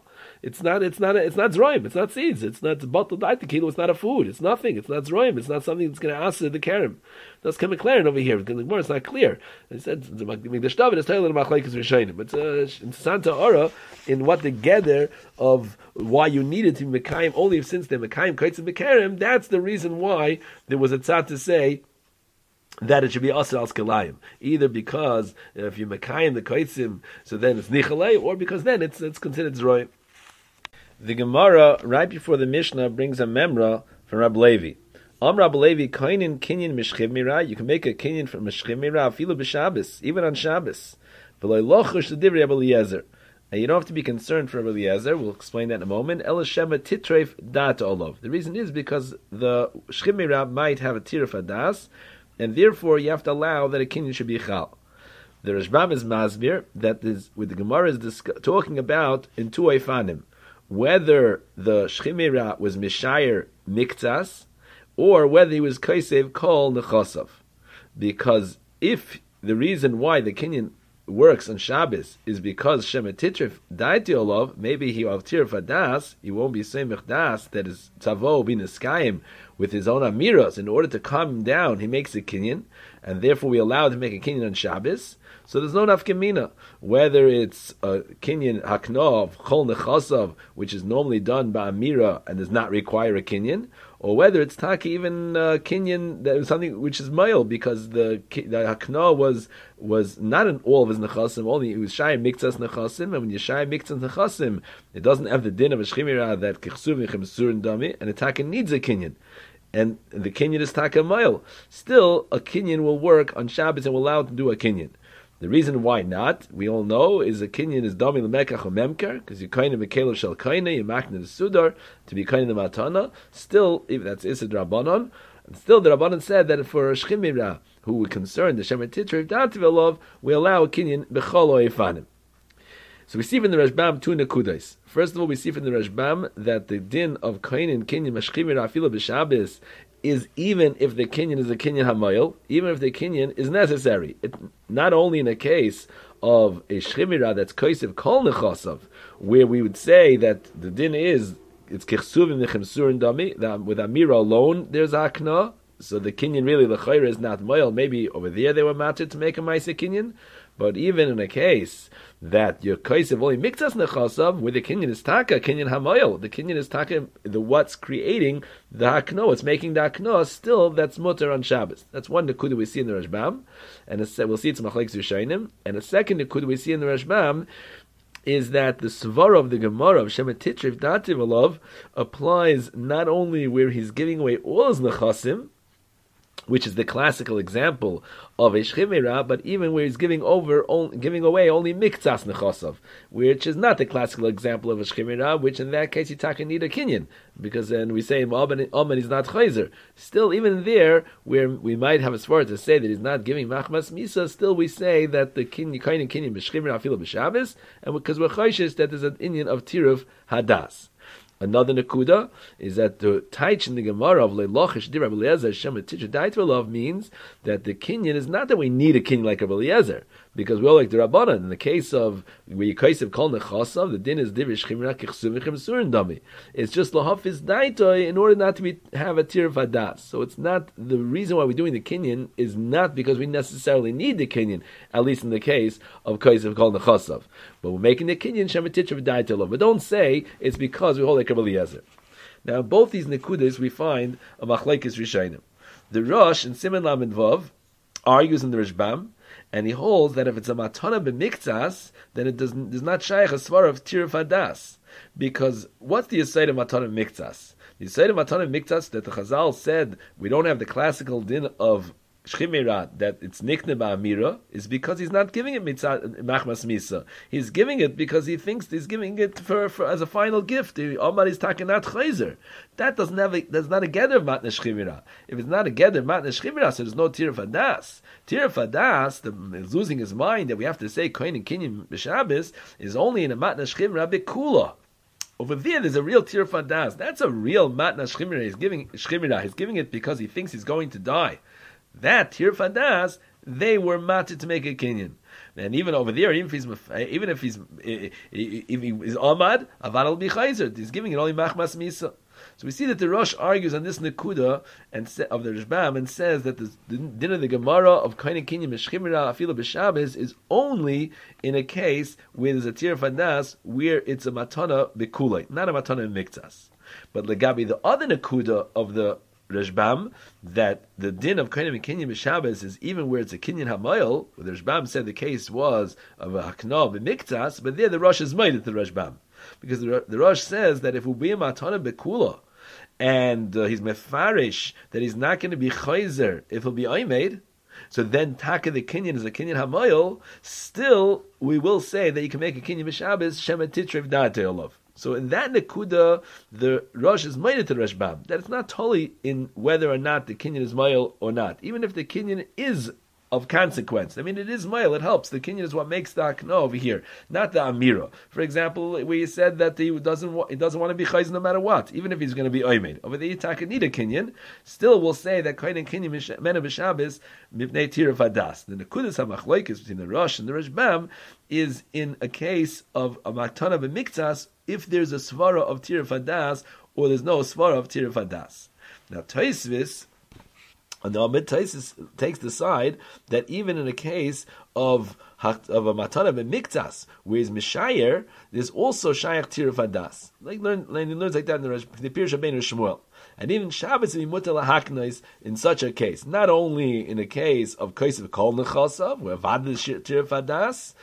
It's not zroim. It's not seeds. It's not bottled kilo. It's not a food. It's nothing. It's not zroim. It's not something that's going to answer the karim. That's coming clear over here. Because the Gemara, it's not clear. It said the David is telling the machlekes rishonim. It's Santa Ora in what the gather of why you needed to be mekayim only since they're mekayim kites and mekarim. That's the reason why there was a tzad to say that it should be asr al skalayim, either because if you mekayim the kaitzim, so then it's nichalei, or because then it's considered zroim. The Gemara right before the Mishnah brings a memra from Rab Levi. Rab Levi kainin kinyan mishchiv mira. You can make a kinyan from mishchiv mira afilu b'Shabbos, even on Shabbos. V'lo lochush the divrei Rabbi Eliezer. And you don't have to be concerned for Rabbi Eliezer. We'll explain that in a moment. El shema titreif dat olov. The reason is because the shchiv mira might have a tiruf adas, and therefore you have to allow that a kinyan should be chal. The Rashbam is masbir that is with the Gemara is talking about in two eifanim, whether the shchimira was mishayer miktas or whether he was kaisev kol nechasav. Because if the reason why the kinyan works on Shabbos is because Shema Titrif daiti olov, maybe he of tiruf adas, he won't be semich das, that is tavo b'neskayim with his own amiras. In order to calm him down, he makes a kinyan, and therefore we allow him to make a kinyan on Shabbos. So there's no nafkamina whether it's a kinyan hakno of chol nechasav, which is normally done by amira and does not require a kinyan, or whether it's taki even kinyan that is something which is male because the hakno was not in all of his nechasim, only it was shay miktzas nechasim, and when you shay miktzas nechasim, it doesn't have the din of a shchimira that kichsuv v'chemsur and dami, and the taka needs a kinyan. And the kinyan is taka mile. Still, a kinyan will work on Shabbos and will allow it to do a kinyan. The reason why not, we all know, is a kinyan is dami l'mekach or memker, because you kind of mekelo shel kaina, you makna the sudar to be kind of the matana. Still, even that's Issa Drabanon, and still the Rabbanon said that for a shchimira who were concerned the Shema Titrif Dativելով, we allow a kinyan b'chol oifanim. So we see from the Rashbam two nekudas. First of all, we see from the Rashbam that the din of kainin kinyan mashchimira afila b'Shabbos is even if the kinyan is a kinyan hamayil, even if the kinyan is necessary. It, not only in a case of a shchimira that's koisiv kol nechasav, where we would say that the din is it's kichsuvim nechemsur and dami, that with amira alone there's akna, so the kinyan really the chayra is not mayil. Maybe over there they were matched to make a ma'aseh kinyan, but even in a case that your koisiv only miktas nechasav, where the kinyan is taka, kinyan hamayil, the kinyan is taka, the what's creating the hakno, it's making the hakno, still that's mutter on Shabbos. That's one nekuda we see in the Rashbam, and we'll see it's machlekes rishonim. And a second nekuda we see in the Rashbam is that the svara of the Gemara of Shema Titrif Dativելով applies not only where he's giving away all his nechasim, which is the classical example of a shchimera, but even where he's giving away only miktzas nechasav, which is not the classical example of a shchimera, which in that case you taka need a kinyan, because then we say Amen is not chayzer. Still, even there, where we might have a svara to say that he's not giving machmas misa, still we say that the kinyan b'shchimera afilo b'Shabbos, and because we're chayshes that there's an inyan of tiruf hadas. Another nekuda is that the taich in the Gemara of Leilochish Dir Rabbi Eliezer Shema Titrif Dativելով means that the kinyan is not that we need a kinyan like Rabbi Eliezer, because we all like the Rabbanan. In the case of where you kaisiv kol nechasav, the din is divish chimra kichsuv v'chemsur dami. It's just lahafiz daitoi in order not to have a tir of hadas. So it's not the reason why we're doing the kinyan is not because we necessarily need the kinyan, at least in the case of kaisiv kol nechasav. But we're making the kinyan Shema Titrif Dativելով. But don't say it's because we hold like Rabbi Eliezer. Now, in both these nekudas we find a machlekes rishonim. The Rosh in Siman Lamed Vav argues in the Rashbam, and he holds that if it's a matana b'miktzas, then it does not shaykh a svara of tiruf hadas. Because what's the yesod of matana b'miktzas? The yesod of matana b'miktzas that the Chazal said we don't have the classical din of shchimera that it's nikne ba'amira is because he's not giving it machmas misa. He's giving it because he thinks he's giving it for as a final gift. Omar is takenat chayzer. That that's not a gather of matna shchimera. If it's not a gather of matna shchimera, so there's no tiruf hadas. Tiruf hadas, is losing his mind that we have to say kohen and kinyan b'Shabbos is only in a matna shchimera b'kula. Over there's a real tiruf hadas. That's a real matna shchimera. He's giving shchimera. He's giving it because he thinks he's going to die. That tiruf hadas, they were matir to make a kinyan. And even over there, even if he is Ahmad, Avad will be Chayzer. He's giving it only Machmas Misa. So we see that the Rosh argues on this Nekuda of the Rashbam and says that the din of the Gemara of Koine Kinyan Meshchimira Afila B'Shabbos is only in a case where there's a Tir Fadas where it's a Matana B'Kulay, not a Matana Miktas. But Legabi, the other Nekuda of the Rashbam, that the din of Koine Kinyan B'Shabbos is even where it's a Kinyan Hamayel, where the Rashbam said the case was of a Hakna B'Miktas, but there the Rosh is made at the Rashbam. Because the Rosh says that if Ubiyah Matana Bekula, and he's mefarish that he's not going to be chayzer if he'll be oimed, so then taka the kinyan is a kinyan hamayil, still we will say that you can make a kinyan b'Shabbos shema titrev da'atei. So in that nekuda, the Rosh is made to the Rashbam, that it's not totally in whether or not the kinyan is mayil or not, even if the kinyan is of consequence. I mean, it is mile, it helps. The kinyan is what makes the akna over here, not the amira. For example, where you said that he doesn't want to be chayz no matter what, even if he's going to be oimed. Over the Yitaka need a kinyan, still we'll say that kohen kinyan mena b'Shabbos mipnei tira fadas. The nekudas hamachloikis between the Rosh and the Rashbam is in a case of a matana b'miktas if there's a svara of tira fadas or there's no svara of tira fadas. Now Tosfos, and the Amid Taisis takes the side that even in a case of a matana b'miktas, where he's mishayer, there's also shayach tir fadas. Like learns like that in the Pirush Rabbeinu Shmuel. And even Shabbos is mutal haknais in such a case. Not only in a case of kaisav kol nechasav, where vad is tir fadas,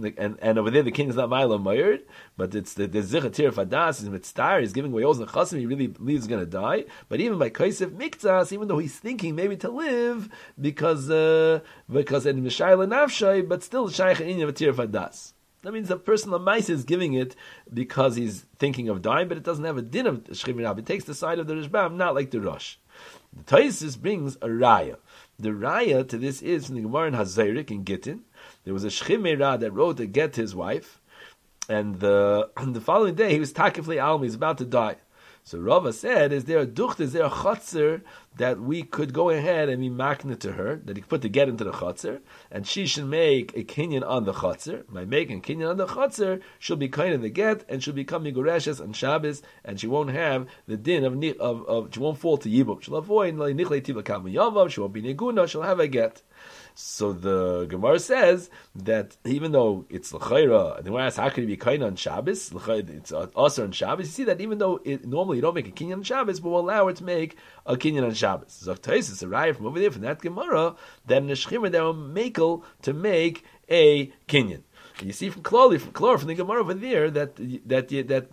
and over there the king is not ma'ila mayred, but it's the zicha tir fadas is mitzvah, he's giving away all the nechasim, he really believes he's going to die. But even by kaisav miktas, even though he's thinking maybe to live because in mishayla nafshay, but still shaykh in of tir fadas. That means the person Lamais is giving it because he's thinking of dying, but it doesn't have a din of Shechim. It takes the side of the Rashbam, not like the Rosh. The Tosfos brings a raya. The raya to this is from the Gemara in Hazayrik in Gittin. There was a Shechim that wrote to get his wife, and the following day he was takifli almi, he's about to die. So Rava said, is there a chotzer that we could go ahead and be makna to her, that he could put the get into the chotzer, and she should make a kinyan on the chotzer. By making a kinyan on the chotzer, she'll be kind of the get, and she'll become migureshes on Shabbos, and she won't have the din of she won't fall to yibum. She'll avoid nichlei tiva kama yavav, she won't be neguna, she'll have a get. So the Gemara says that even though it's l'chayra, the Gemara asks how could it be kind on Shabbos? It's also on Shabbos. You see that even though normally you don't make a kinyan on Shabbos, but we'll allow her to make a kinyan on Shabbos. Zok Tosfos, a raya from over there from that Gemara that in the Shechima they were makel to make a kinyan. You see from the Gemara over there that matter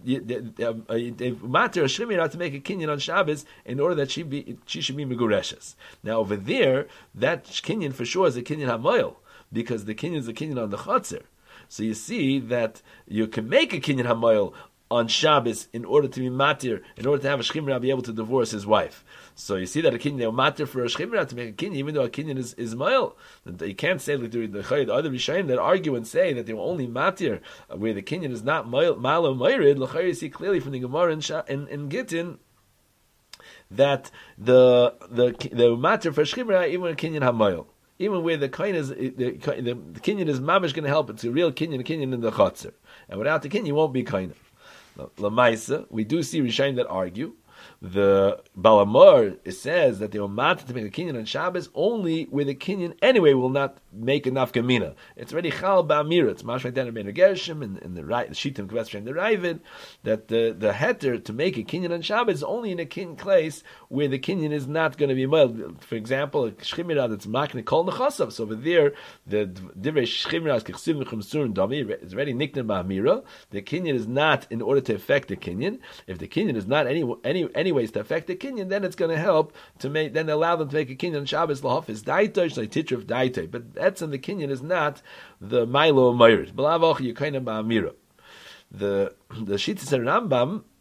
a shrimira to make a kinyan on Shabbos in order that she should be megureshes. Now over there, that kinyan for sure is a kinyan hamoil because the kinyan is a kinyan on the chotzer. So you see that you can make a kinyan hamoil on Shabbos in order to be matir, in order to have a shchimra be able to divorce his wife. So you see that a kinyan, they were matir for a shchimra to make a kinyan, even though a kinyan is male. You can't say like the other Rishayim that argue and say that they were only matir where the kinyan is not male or mayrid. L'chayr, you see clearly from the Gemara in Gittin that the matir for shchimra even a kinyan hamayil. Even where the kinyan is the kinyan is mamish going to help. It's a real kinyan in the chotzer, and without the kinyan, you won't be kinyan. Lamaisa, we do see Rishayim that argue. The Balamor, it says that they were matter to make a kinyan on Shabbos only where the kinyan anyway will not make a nafkamina. It's already chal ba'amira. It's mashma dan ben Gershom and the shitim kveshem the Ravid that the heter to make a kinyan on Shabbos is only in a kinyan place where the kinyan is not going to be mild. For example, a shchimira that's makne kol nechasav. So over there, the divrei shchimira is kechsiv mechumsur and dami is already niknen ba'amira. The kinyan is not in order to affect the kinyan. If the kinyan is not anyways to affect the kinyan, then it's going to help to make, then allow them to make a kinyan on Shabbos lahafis daitosh like titra of daitoi. But that's in the kinyan is not the milo mayrit. B'lavach yekayna ba'amira. The Shittas Rambam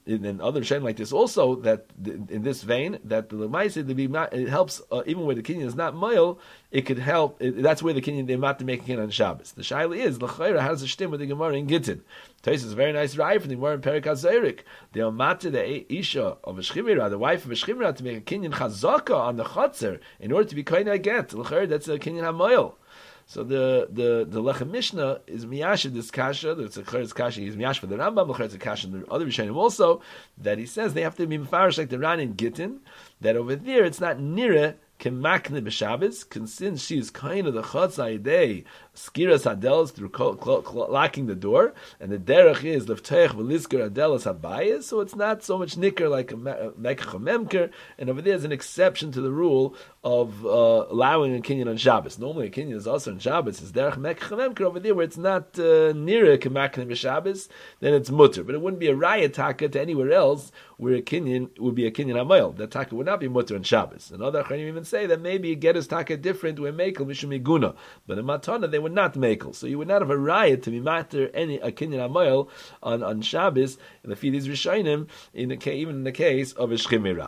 in other Rishonim like this also, that in this vein, that the Lemaisa, it helps, even where the Kinyan is not Moil, it could help, that's where the Kinyan, they're not to make a Kinyan on Shabbos. The Shaila is, L'chayra, how does it stem with the Gemara in Gittin? Tais is a very nice raya from the Gemara in Perek HaZeirik. They are matter the Isha of a Shchimira, the wife of a Shchimira, to make a Kinyan Chazaka on the Chotzer, in order to be Kaina Get. L'chayra, that's a Kinyan HaMoil. So the Lechem Mishnah is miyash this kasha. It's a Chayres kasha. He's miyash for the Rambam. The Chayres kasha and the other Rishonim also, that he says they have to be mefarish like the Ran in Gittin. That over there it's not nira kemakne b'Shabbos, since she is kind of the Chatzai day skiras hadelos through locking the door, and the derech is lefteich v'lisker hadelos habayis. So it's not so much nicker like a mekach memker, and over there is an exception to the rule of allowing a kinyan on Shabbos. Normally a kinyan is also on Shabbos. It's derech mekach memker. Over there where it's not nira kemakne b'Shabbos, then it's mutter. But it wouldn't be a raya taka to anywhere else where a kinyan would be a kinyan hamayil. That taka would not be mutter on Shabbos. And other Achronim even say that maybe a get is taka different where mekel mishum iguna, but in matana they would not mekel. So you would not have a riot to be matter any a kinyan hamayil on Shabbos in the these Rishonim even in the case of a shchimira.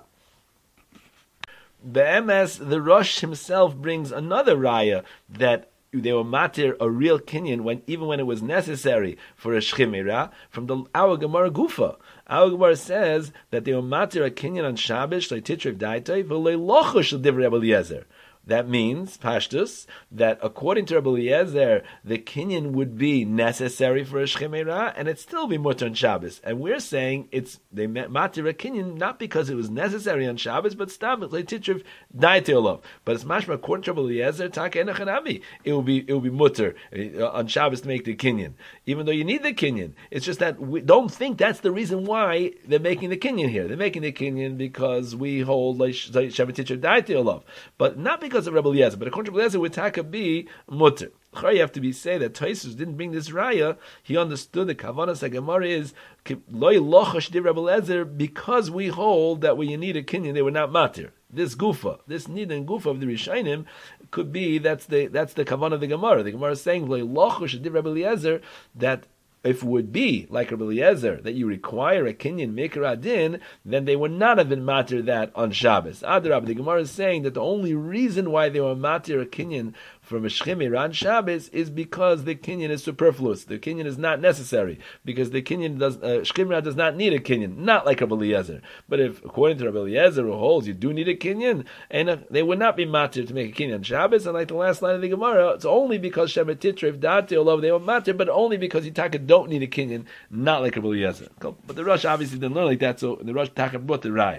The MS, the Rosh himself brings another raya that they were matir a real kinyan even when it was necessary for a shchimira from our Gemara Gufa. Our Gemara says that they were matir a kinyan on Shabbos like Titrev Daitay v'lei locho shel divrei Rabbi Eliezer. That means, Pashtus, that according to Rabbi Eliezer, the kinyan would be necessary for a shchimera, and it'd still be mutter on Shabbos. And we're saying they matir a kinyan not because it was necessary on Shabbos, but stam like Titrev Daitay. But it's mashma according to Rabbi Eliezer, taka enachanavi. It will be mutter on Shabbos to make the kinyan, even though you need the kinyan. It's just that we don't think that's the reason why they're making the kinyan here. They're making the kinyan because we hold like Shabbat Titrev Daitay, but not because of Rebbe Eliezer, but according to Rebbe Eliezer, would taka be mutter. You have to be say that Taisus didn't bring this raya. He understood the kavanas Gemara is loy lochash di Rebbe Eliezer because we hold that when you need a kinyan they were not matir. This gufa, this need and gufa of the Rishonim could be that's the kavanah of the Gemara. The Gemara is saying loy lochash di Rebbe Eliezer that if it would be like Rabbi Eliezer that you require a kinyan mikra adin, then they would not have been matir that on Shabbos. Adarab, the Gemara is saying that the only reason why they were matir a kinyan from a shchimir on Shabbos is because the kinyan is superfluous. The kinyan is not necessary because the kinyan shchimra does not need a kinyan, not like Rabbi Eliezer. But if according to Rabbi Eliezer who holds you do need a kinyan, and they would not be matir to make a kinyan on Shabbos, and like the last line of the Gemara, it's only because Shabbat Titrev Dati Olav they were matir, but only because Yitaka don't need a kinyan, not like Rabbi Eliezer. But the Rosh obviously didn't learn like that, so the Rosh Taka brought the raya.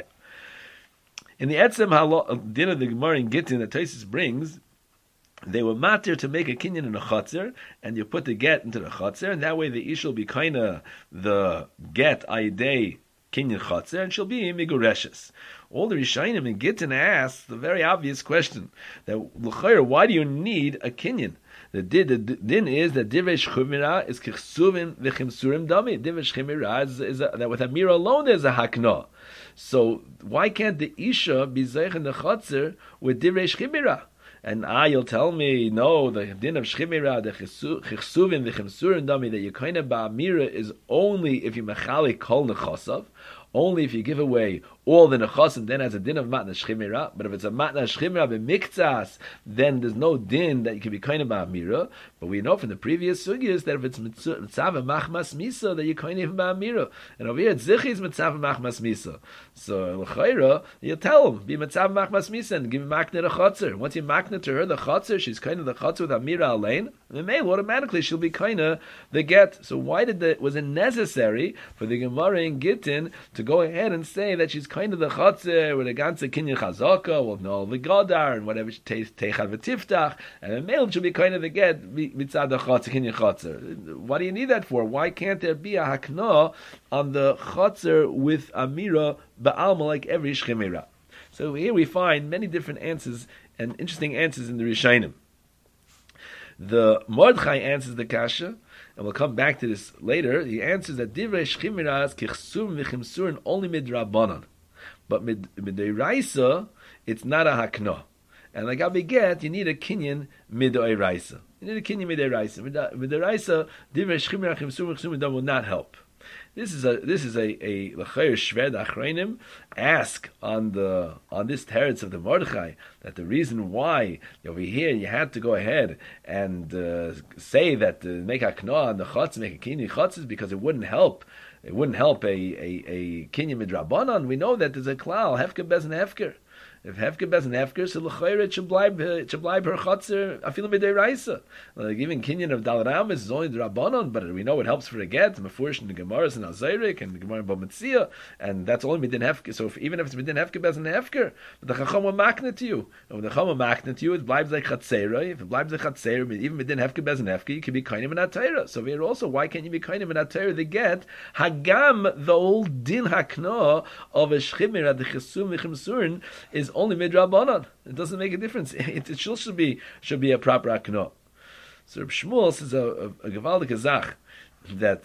In the Etzem din of the Gemara in Gittin that Taisus brings, they were matir to make a kinyan in a chotzer, and you put the get into the chotzer, and that way the ish will be kind of the get aidei kinyan chotzer, and she'll be migureshes. All the Rishonim in Gittin asked the very obvious question that l'chayr, why do you need a kinyan? The din is that divrei shchimira is kichsuvin v'chimsurim dami. Divrei shchimira is that with Amira alone there's a hakna. So why can't the isha be zeich in the chotzer with divrei shchimira? And you'll tell me, no, the din of shchimira, the chichsuvin, the chimsurin dami, that yekayna ba'amira is only if you mechalik kol nechasav, only if you give away all the nechasim, then as a din of matna shchimira. But if it's a matna shchimira b'miktzas, then there's no din that you can be kind of ba'amira. But we know from the previous sugyas that if it's mitzav machmas misa, that you kind of ba'amira. And over here, zichi is mitzav machmas misa. So l'chayra, you tell him be mitzav machmas misa and give makna the chotzer. Once you makna to her the chotzer, she's kind of the chotzer with amira alain. The male automatically she'll be kind of the get. So why was it necessary for the Gemara in Gittin to go ahead and say that she's kind of the chotzer with a ganze kinyan chazaka, well, no, the godar and whatever she takes v'tiftach, and a male should be kind of the get mitzad the chotzer kinyan chotzer. What do you need that for? Why can't there be a hakna on the chotzer with amira ba'alma like every shchimira? So here we find many different answers and interesting answers in the Rishonim. The Mordechai answers the kasha, and we'll come back to this later. He answers that divrei shchimira is kichsum v'chimsurin only midrabanan, but midoraisa it's not a hakna. And like I beget, you need a kinyan midoraisa. You need a kinyan midoraisa. Midoraisa divrei shchimira chimsurin v'chimsurin will not help. This is a l'chayr shved achreinim ask on this teretz of the Mordechai that the reason why over here you had to go ahead and say that make a knah on the chutz, make a kinyan chutz, is because it wouldn't help. It wouldn't help a kinyan midrabanan. We know that there's a klal hefker bez and hefker. If hefker bez and hefker, so l'chayr it should bleib her chutzer afilu midiraisa. Even kinyan of dalaram is only the rabbanon, but we know it helps for a get. Mefurish in the Gemaras and Alzeirik and the Gemara Bometzia, and that's only midin hefker. So even if it's midin hefker bez and hefker, but the chacham will makna to you. And when the chacham will makna to you, it bleibs like chatzera. If it bleibs like chatzera, even midin hefker bez and hefker, you can be kainim in atayra. So here also, why can't you be kainim in atayra? The get hagam, the old din hakna of a shchimir at the chesum v'chimsurin is only midrabanan. It doesn't make a difference. It should be a proper akno. So Reb Shmuel says a gevaldik zach that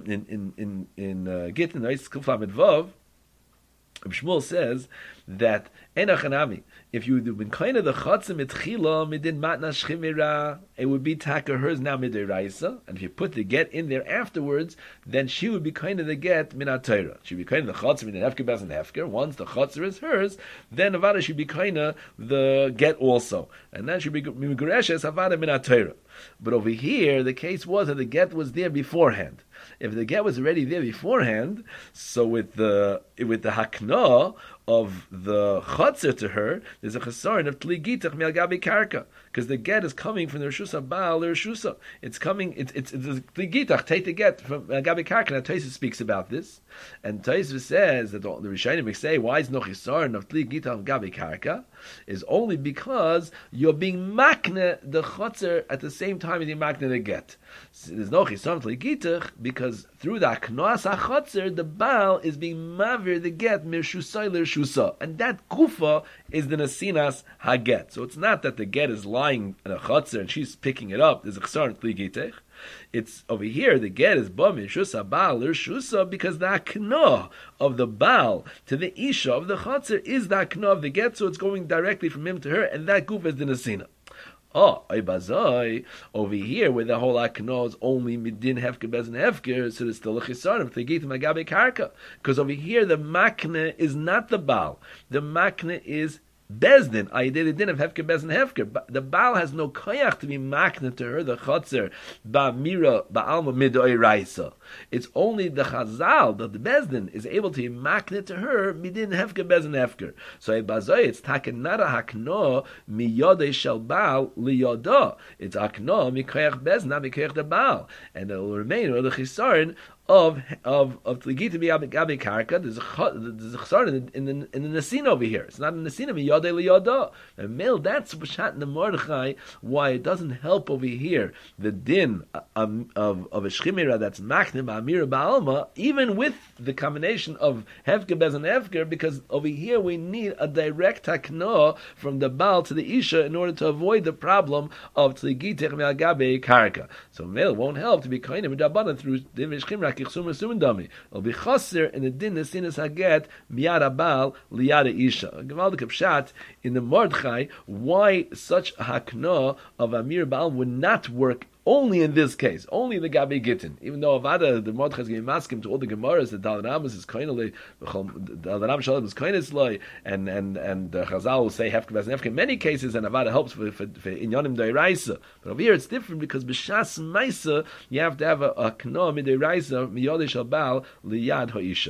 in Gittin Ois Kufla Midvav, Reb Shmuel says that enachanami, if you would have been kind of the chatzim mitchila midin matna shchimira, it would be taka hers now midiraisa, and if you put the get in there afterwards, then she would be kind of the get minatayra. She'd be kind of the chatzim midin hefker bas and hefker. Once the chatzir is hers, then avada should be kind of the get also, and then she'd be migureshes avada minatayra. But over here, the case was that the get was there beforehand. If the get was already there beforehand, so with the hakna of the chatzir to her, there's a chesaron of tli gitach mi'al gabi karka, because the get is coming from the Rishusa Baal or Rishusa. It's coming. It's tli gitach. Take the get from gabi karka. Now Tosfos speaks about this, and Tosfos says that the Rishonim say why is no chesaron of tli gitach gabi karka is only because you're being makne the chatzir at the same time as you makne the get. So there's no chesaron tli gitach because through the aknoas hachatzir the Baal is being mavir the get mirshusay l'Rishusa, and that kufa is the nasinas haget. So it's not that the get is lying in a chatzir and she's picking it up. There's a chesaron tli gitach. It's over here the get is ba mirshusha Baal l'Rishusa because the akno of the Baal to the isha of the chatzir is the akno of the get, so it's going directly from him to her, and that kufa is the nasina. Oh, over here where the whole akno is only midin hefker bez and hefker, so there's still a chesaron tligitim agabe karka, because over here the makne is not the Baal, the makne is Bezdin. I did it din of hefker bez and hefker. The Baal has no koyach to be makne to her the chatzir ba mira ba alma midoi raisa. It's only the Chazal that the Bezdin is able to be makne to her midin hefker bez and hefker. So it's takenara hakno miyodei shel Baal liyoda. It's hakno mikoyach bez not mikoyach the Baal, and it will remain or the chisaron of Tligita Gabi Karka. There's a chesaron in the Nesina over here. It's not a Nesina miyodei liyoda. And male, that's Pshat in the Mordechai why it doesn't help over here the din of a shchimira that's machnim amira ba'alma, even with the combination of hefker bez and hefker, because over here we need a direct hakno from the Baal to the isha in order to avoid the problem of Tligita Gabi Karka. So male won't help to be kind of midrabanan through din shchimira. It'll be chaser in the din nesinas haget miyad Baal liyad isha. Gevaldik pshat in the Mordechai why such hakna of Amir Baal would not work only in this case, only the Gabi Gittin. Even though Avada, the Mordechai is going to ask him to all the Gemaras, the Dalaramas is kind of like, the Dalaram Shalom is kind of like, and Chazal will say Hefker Bas Nefker in many cases, and Avada helps for Inyonim Deiraisa. But over here it's different because B'Shas Maisa, you have to have a Kno Mideiraisa, Miyodei Shal Baal, Liyad Ha'isha.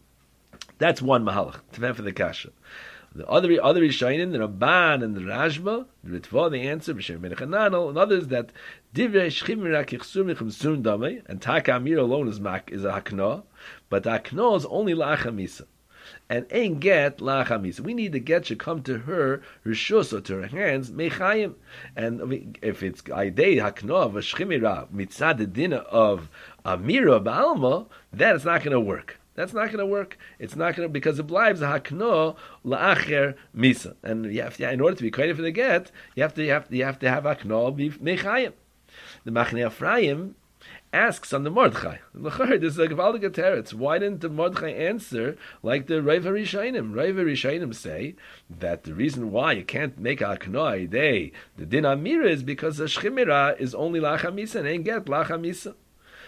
That's one Mahalach, Tefem for the Kasha. The other Rishonim, the Ramban and the Rashba, the Ritva, the answer, B'Shem Melech Hananel, and others that Divrei Shchimira Kichsur Mechimsur Damei, and Taka Amir alone is a Hakna, but the Hakna is only La'achamisa. And ain't get La'achamisa. We need the get should come to her Rishus, or to her hands, Mechayim. And if it's Aidei Hakna of a Shchimira, Mitzad the dinner of Amira Ba'alma, that is not going to work. That's not going to work. It's not going to, because it blives a hakno la'acher misa, and you have to, in order to be created for the get, you have to have hakno mechayim. The Machne Ephraim asks on the Mordechai. This is a Gevaldige teretz. Why didn't the Mordechai answer like the Reva Rishonim? Reva Rishonim say that the reason why you can't make a hakno the din amira is because the shchimira is only lachamisa and ain't get lachamisa.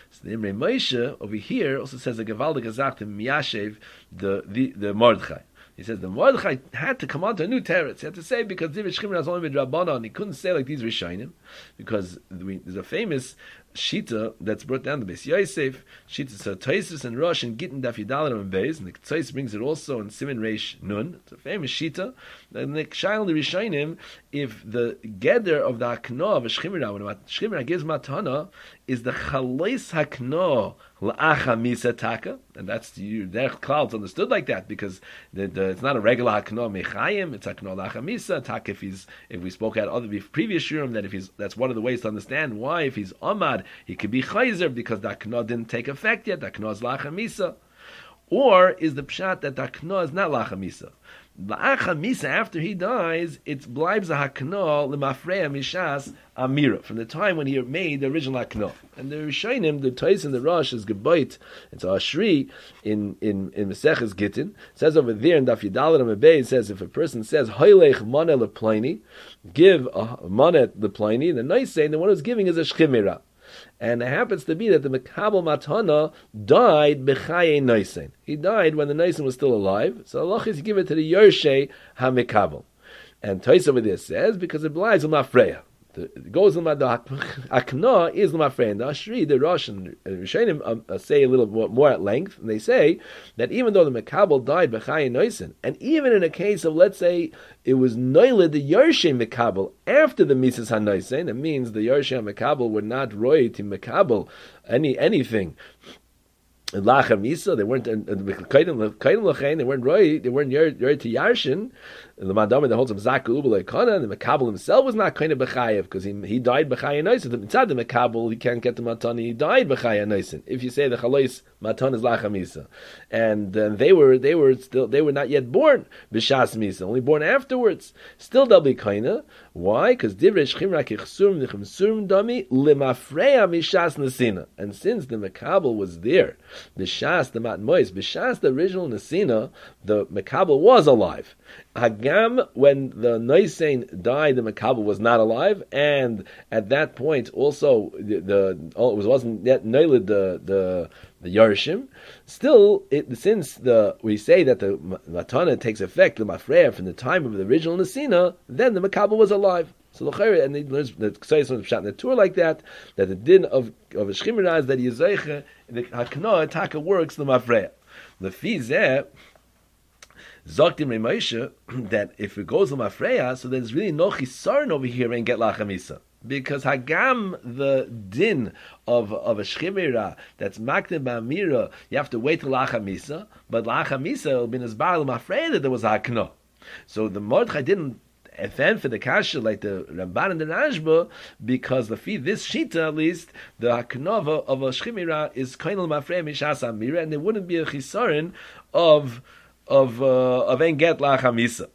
So the Imre Moshe over here also says a Gevaldig Azach to Miyashev, the Mordechai. He says the Mordechai had to come on to a new teretz. He had to say because Divrei Shchimra is only with Rabbanon, he couldn't say like these Rishonim, because there's a famous Shita that's brought down the Beis Yosef. Shita Taisus and Rosh and Gittin Daf Yudalad and Beis, and the Tzais brings it also in Siman Reish Nun. It's a famous Shita. And the Shail the Rishonim, if the Geder of the Hakno of a Shchimra, when a Shchimra gives Matana, is the Chalais Hakno La'acha Misa Taka, and that's their clouds understood like that because it's not a regular Hakno Mechayim, it's Hakno La'acha Misa Taka. If we spoke at other previous shurim that that's one of the ways to understand why if he's Amad he could be Chayzer because the Hakno didn't take effect yet. The Hakno is La'acha Misa, or is the pshat that the Hakno is not La'acha Misa? La'acha Misa, after he dies, it blibes a Hakno L'mafreya Mishas Amira, from the time when he made the original Hakno. And the Rishonim, the Tais and the Rosh is Gebait, it's Ashri in Maseches Gittin. It says over there in Daf Yudalad and Mebei, it says if a person says Hoylech Maneh LePlaini, give a Maneh LePlaini, the nice saying, the one who's giving is a Shchimera. And it happens to be that the Mekabel Matana died B'chaye Noisen. He died when the Noisen was still alive. So Allah is give it to the Yorshe HaMekabel. And Tais over there says, because it belies L'mafreya. It goes the Akna is L'mafreya. And the Ashri, the Rosh and Rishonim say a little more at length, and they say that even though the Mekabel died B'chaye Noisen, and even in a case of, let's say, it was Noile the Yorshe Mekabel after the Mises HaNoisen, it means the Yorshe Mekabel were not roy to Mekabel anything. Lacha Misa, they weren't they weren't roy, they weren't yer to Yarshin. The Madama that holds him Zaku Ubal Ekana, and the Mekabel himself was not kind of Bechayev because he died Bechaya Noisin. Inside the Mekabel, he can't get the Matan. He died Bechaya Noisin. If you say the Chalais Matan is Lacha Misa, and they were not yet born B'Shas Misa, only born afterwards. Still they'll be Kaina. Why? Because Divrei Shchimra Kichsurim Nechimsurim Dami Limafreya Mishas Nesina. And since the Mekabel was there, B'Shas the Matmois, B'Shas the original Nesina, the Mekabel was alive. Hagam, when the Noisein died, the Mekabel was not alive, and at that point also it wasn't yet Noilid the Yarishim. Still, since we say that the Matana takes effect, the Mafreya, from the time of the original Nesina, then the Mekabel was alive. So and he learns the Ksayis from the Pshat in the Torah like that the din of a Shchimra is that Yizayche, the Hakna Taka works the Mafreya. The Fizeh Zoktim Remoshe, that if it goes to Mafreya, so there's really no chisaron over here and get Lachamisa. Because Hagam, the din of a Shchimera that's Maktim Ba'amira, you have to wait till Lachamisa, but Lachamisa will be Nizbar Mafreya that there was Hakno. So the Mordechai didn't offend for the Kasha like the Ramban and the Rashba, because this Shita at least, the Haknova of a Shchimera is Kainal Mafreya Mishas Amira, and there wouldn't be a chisaron of en get lachamisa.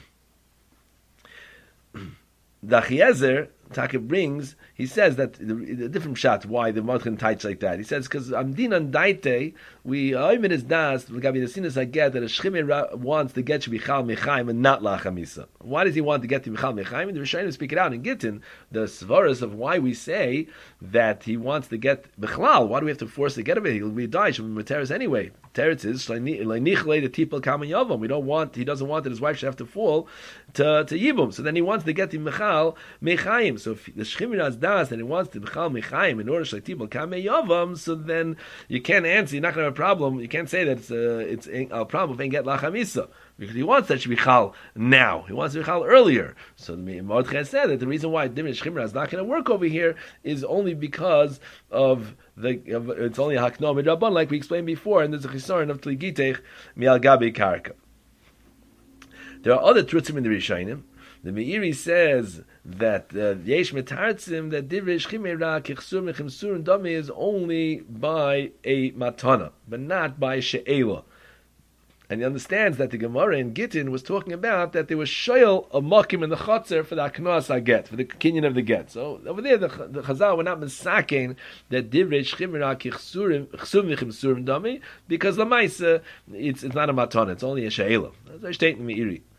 The Chiezer Taka brings, he says that the different shots why the Mordechai tights like that. He says because Amdin and Daite we Oimin is das Gabi the sinas I get that a Shchimera wants to get Shbichal Mechaim and not Lachamisa. Why does he want to get to Bichal Mechaim? And the Rishonim speak it out in Gittin, the svaras of why we say that he wants to get Bichlal. Why do we have to force to get of it? He'll be die. She'll be Materis anyway. Teretz is the Tipel Kaman Yavam. He doesn't want that his wife should have to fall to Yibum. So then he wants to get the Mechal Mechaim. So if the Shchimera is das and he wants to Mechal Mechaim in order to Tipel Kaman Yavam, so then you can't answer. You're not going to have a problem. You can't say that it's a problem if get Lachamisa. Because he wants that Shvichal now. He wants Shvichal earlier. So Mordechai said that the reason why Divrei Shchimra is not going to work over here is only because of it's only a Hakno Midrabban, like we explained before, and there's a Chisaron of Tligitech Mial Gabi Karka. There are other truths in the Rishonim. The Meiri says that Yesh Metartzim, that Divrei Shchimra Kichsur Mechimsur and Dami is only by a Matana, but not by She'ela. And he understands that the Gemara in Gittin was talking about that there was shoyel a makim in the chotzer for the aknas haget, for the kinyan of the get. So over there, the Chazal were not misaking that divrei shchimra kichsurim chsum dami, because lamaisa it's not a matana, it's only a she'ela. That's a statement in Meiri.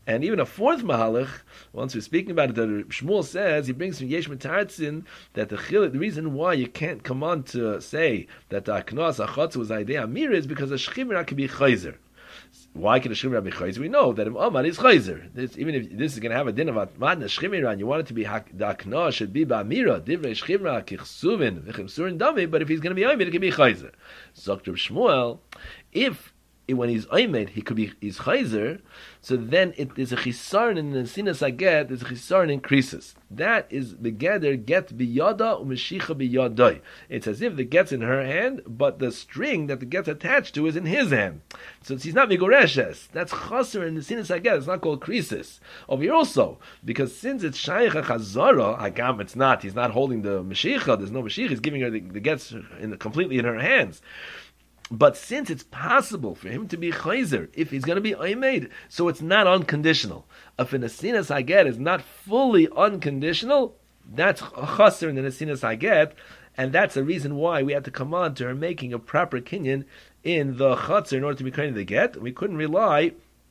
And even a fourth mahalach, once we're speaking about it, that Shmuel says, he brings from Yesh Mitartzin that the reason why you can't come on to say that the Aknos Achotz was Aidei Amir is because a Shchimra can be Chayzer. Why can a Shchimra be Chayzer? We know that Omar is Chayzer. Even if this is going to have a din of Atman, the Shchimra, and you want it to be, the Aknos should be Ba'amira, Divrei Shchimra, Kichsuvin, V'chimsurin Dami, but if he's going to be Omer, it can be Chayzer. Dr. Shmuel, if when he's Oimed, he's Chayzer, so then it is a Chisarn in the Sinas Aget, there's a Chisarn increases. That is the Geder get biyada u'meshicha biyadai. It's as if the get's in her hand, but the string that the get's attached to is in his hand. So he's not Migoreshes. That's Chaser in the Sinas Aget, it's not called Krisis. Over here also, because since it's Shaykh Chazara, Hagam, it's not, he's not holding the Meshicha, there's no Meshicha, he's giving her the get's completely in her hands. But since it's possible for him to be chayzer, if he's going to be oimed, so it's not unconditional. If an asinas haget is not fully unconditional, that's a chaser in an asinas haget, and that's the reason why we had to come on to her making a proper kinyan in the chaser in order to be kind of the get. We couldn't rely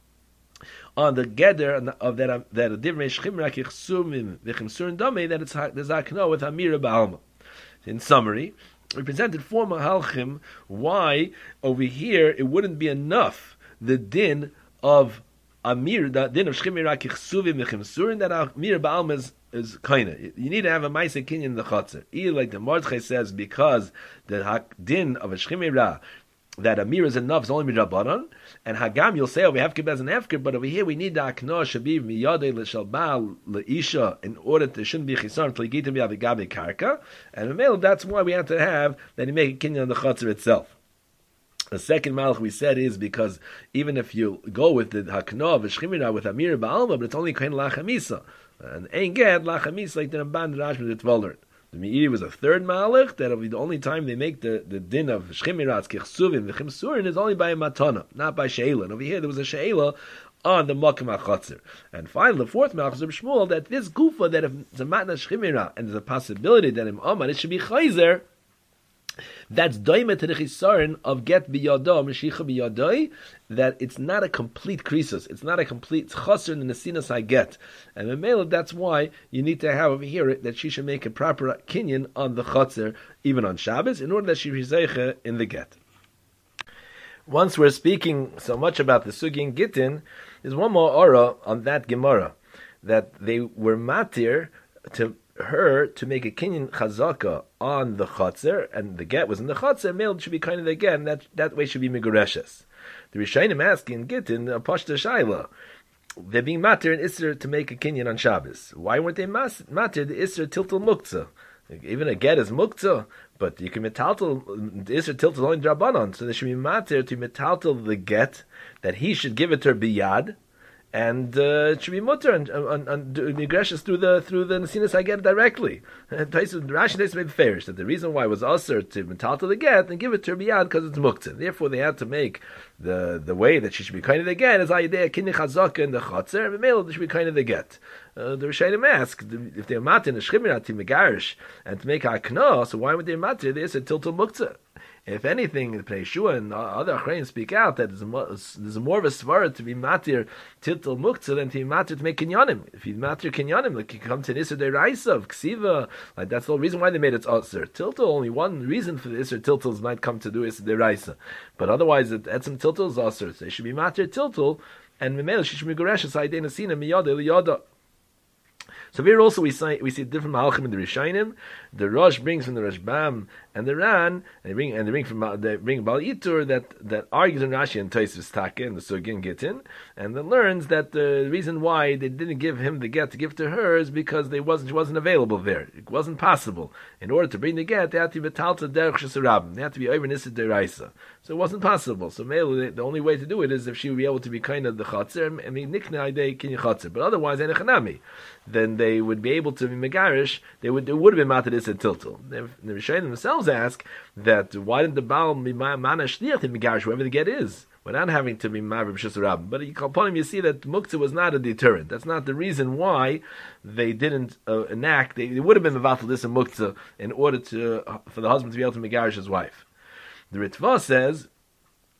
on the geder of that a divrei shchimra kichsumim v'chimsurin dame that it's there's akno with amira ba'alma. In summary, we presented four mahalchim why over here it wouldn't be enough the din of amir, the din of shchimira kichsuvim v'chimsurin that amir ba'alma is kinda. You need to have a ma'aseh kinyan in the chatzar. Either like the Mordechai says, because the din of a shchimira that amir is enough is only midrabanan, and hagam you'll say, oh, we have kibbutz and hefker, but over here we need the akno shabiv miyadei l'shal baal leisha in order to shouldn't be chisar to legita miyavigabe karka, and in male that's why we have to have that he make a kinyan on the chatzar itself. The second malach we said is because even if you go with the hakno of shchimira with amir ba'alma, but it's only kind of lachamisa, and ain't get lachamisa like the Ramban Rashba the Tvolder. The Meiri was a third malach that the only time they make the din of shchimirat kichsuvim v'chimsurin is only by a matana, not by she'ela. And over here there was a she'ela on the makom hachatzer. And finally, the fourth malach is of Shmuel that this gufa that if it's a matna shchimira and there's a possibility that in Omar it should be chayzer, that's doimet to the chisaron of get biyado meshicha biyadoi, that it's not a complete krisus, it's not a complete chaser in the sinas I get, and Memela, that's why you need to have over here that she should make a proper kinyan on the chaser even on Shabbos in order that she be zeicha in the get. Once we're speaking so much about the sugi and gittin, there's one more aura on that Gemara that they were matir to her to make a kinyan chazaka on the chotzer, and the get was in the chotzer, male should be kind of the get, and that way should be megoreshes. The Rishayim asking Gittin a pashta shayla. They're being matir and Isser to make a kinyan on Shabbos. Why weren't they matir the Isser tiltal muktzah? Even a get is muktzah, but you can metaltal the Isser tiltal only drabanon, so there should be matir to metaltal the get that he should give it to her biyad, and it should be mutter and migreshes through the nesinas I get directly. Rashi takes made fairish that the reason why it was usher to metaltal the get and give it to her biyad because it's muktzah. Therefore, they had to make the way that she should be kind of the get is ayidei kinni chazaka in the chotzer, and male should be kind of the get. The Rishayim ask if they're matir a shchimira to megarish and to make hakna, so why would they matir this at tiltal muktzah? If anything, the Pnei Yeshua and other Achrayim speak out that there's more of a svara to be matir tiltal muktzah than to be matir to make kinyanim. If you matir kinyanim, like you come to the Isser Deraisa of Ksiva, like that's the whole reason why they made it Isser. Tiltal, only one reason for the Isser Tiltals might come to do Isser Deraisa. But otherwise, etzem tiltal is Isser. So they should be matir tiltal, and Memel, she should be Goresh, Saidei Nasina, Miyada, Liyada. So here also we see different malachim in the Rishayim. The Rosh brings from the Rashbam and the Ran, and they bring Bal Itur that argues in Rashi and Tosfos Taka and the Sugin Gittin, and then learns that the reason why they didn't give him the get to give to her is because she wasn't available there. It wasn't possible. In order to bring the get, they had to be metalta derech shesarabim. They had to be over nisa deraisa. So it wasn't possible. So the only way to do it is if she would be able to be kind of the chatzir and nikna idei kinyan chatzir. But otherwise, enechanami. Then they would be able to be megarish. It would have been matadis and tiltal. The Rishayim themselves ask that why didn't the Baal be mana shliach to megarish whoever the get is, without having to be mavrim shesarabim? But upon him, you see that muktzah was not a deterrent. That's not the reason why they didn't enact. They would have been mevatel this and muktzah in order for the husband to be able to megarish his wife. The Ritva says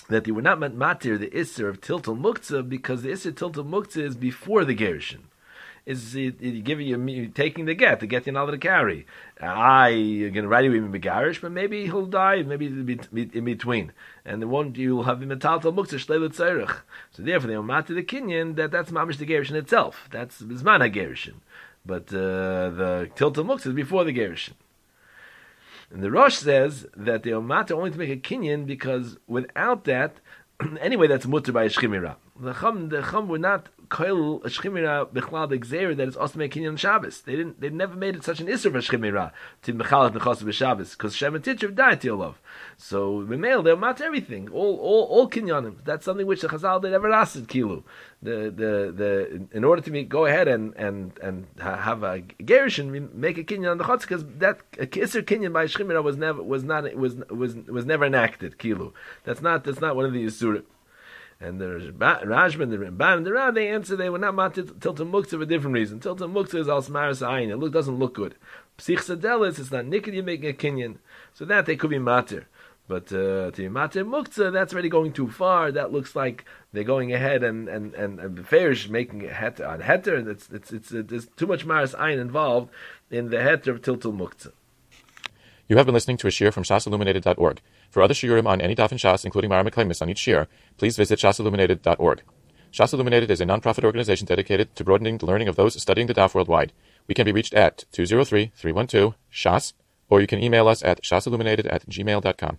that they were not matir the Isser of Tiltul Muktzah because the Isser Tiltul Muktzah is before the Gerushin. Is you taking the get you're not allowed to carry. You're going to write him in Begarish, but maybe he'll die, maybe in between. And you'll have him metal Tiltul Muktzah Shleilut Tzarech. So therefore they will matir the Kinyan that's mamish the Gerushin itself. That's Bizman HaGerushin. But the Tiltul Muktzah is before the Gerushin. And the Rosh says that they are matter only to make a kinyan because without that, anyway, that's mutter by a shchimira. The Chum were not koil a shchimira b'chlal the gzeir that is also make kinyan Shabbos. They never made it such an isser for shchimira to mechalat nechos b'Shabbos because Shem and Titchev died till love. So the male they'll matter everything, all kinyanim. That's something which the Chazal they never asked kilu. In order to go ahead and have a gerushin, make a kinyan on the chutz because that a kisser kinyan by shchimira was never enacted kilu. That's not one of the yisurim. And the Rashba and the Ramban and the Rav, they answer they were not matir Tiltul Muktzah for a different reason. Tiltul Muktzah is al smaris ayin. It doesn't look good. Psich Sadelis, it's not nikid, you're making a kinyan. So that they could be matir. But to be matir Muktzah, that's already going too far. That looks like they're going ahead and Ferish making a heter on heter. There's too much maris ayin involved in the heter of Tiltul Muktzah. You have been listening to a shiur from shasilluminated.org. For other shiurim on any daf in Shas, including Mara Meklemis on each shiur, please visit shasilluminated.org. Shas Illuminated is a non-profit organization dedicated to broadening the learning of those studying the daf worldwide. We can be reached at 203-312-SHAS, or you can email us at shasilluminated@gmail.com.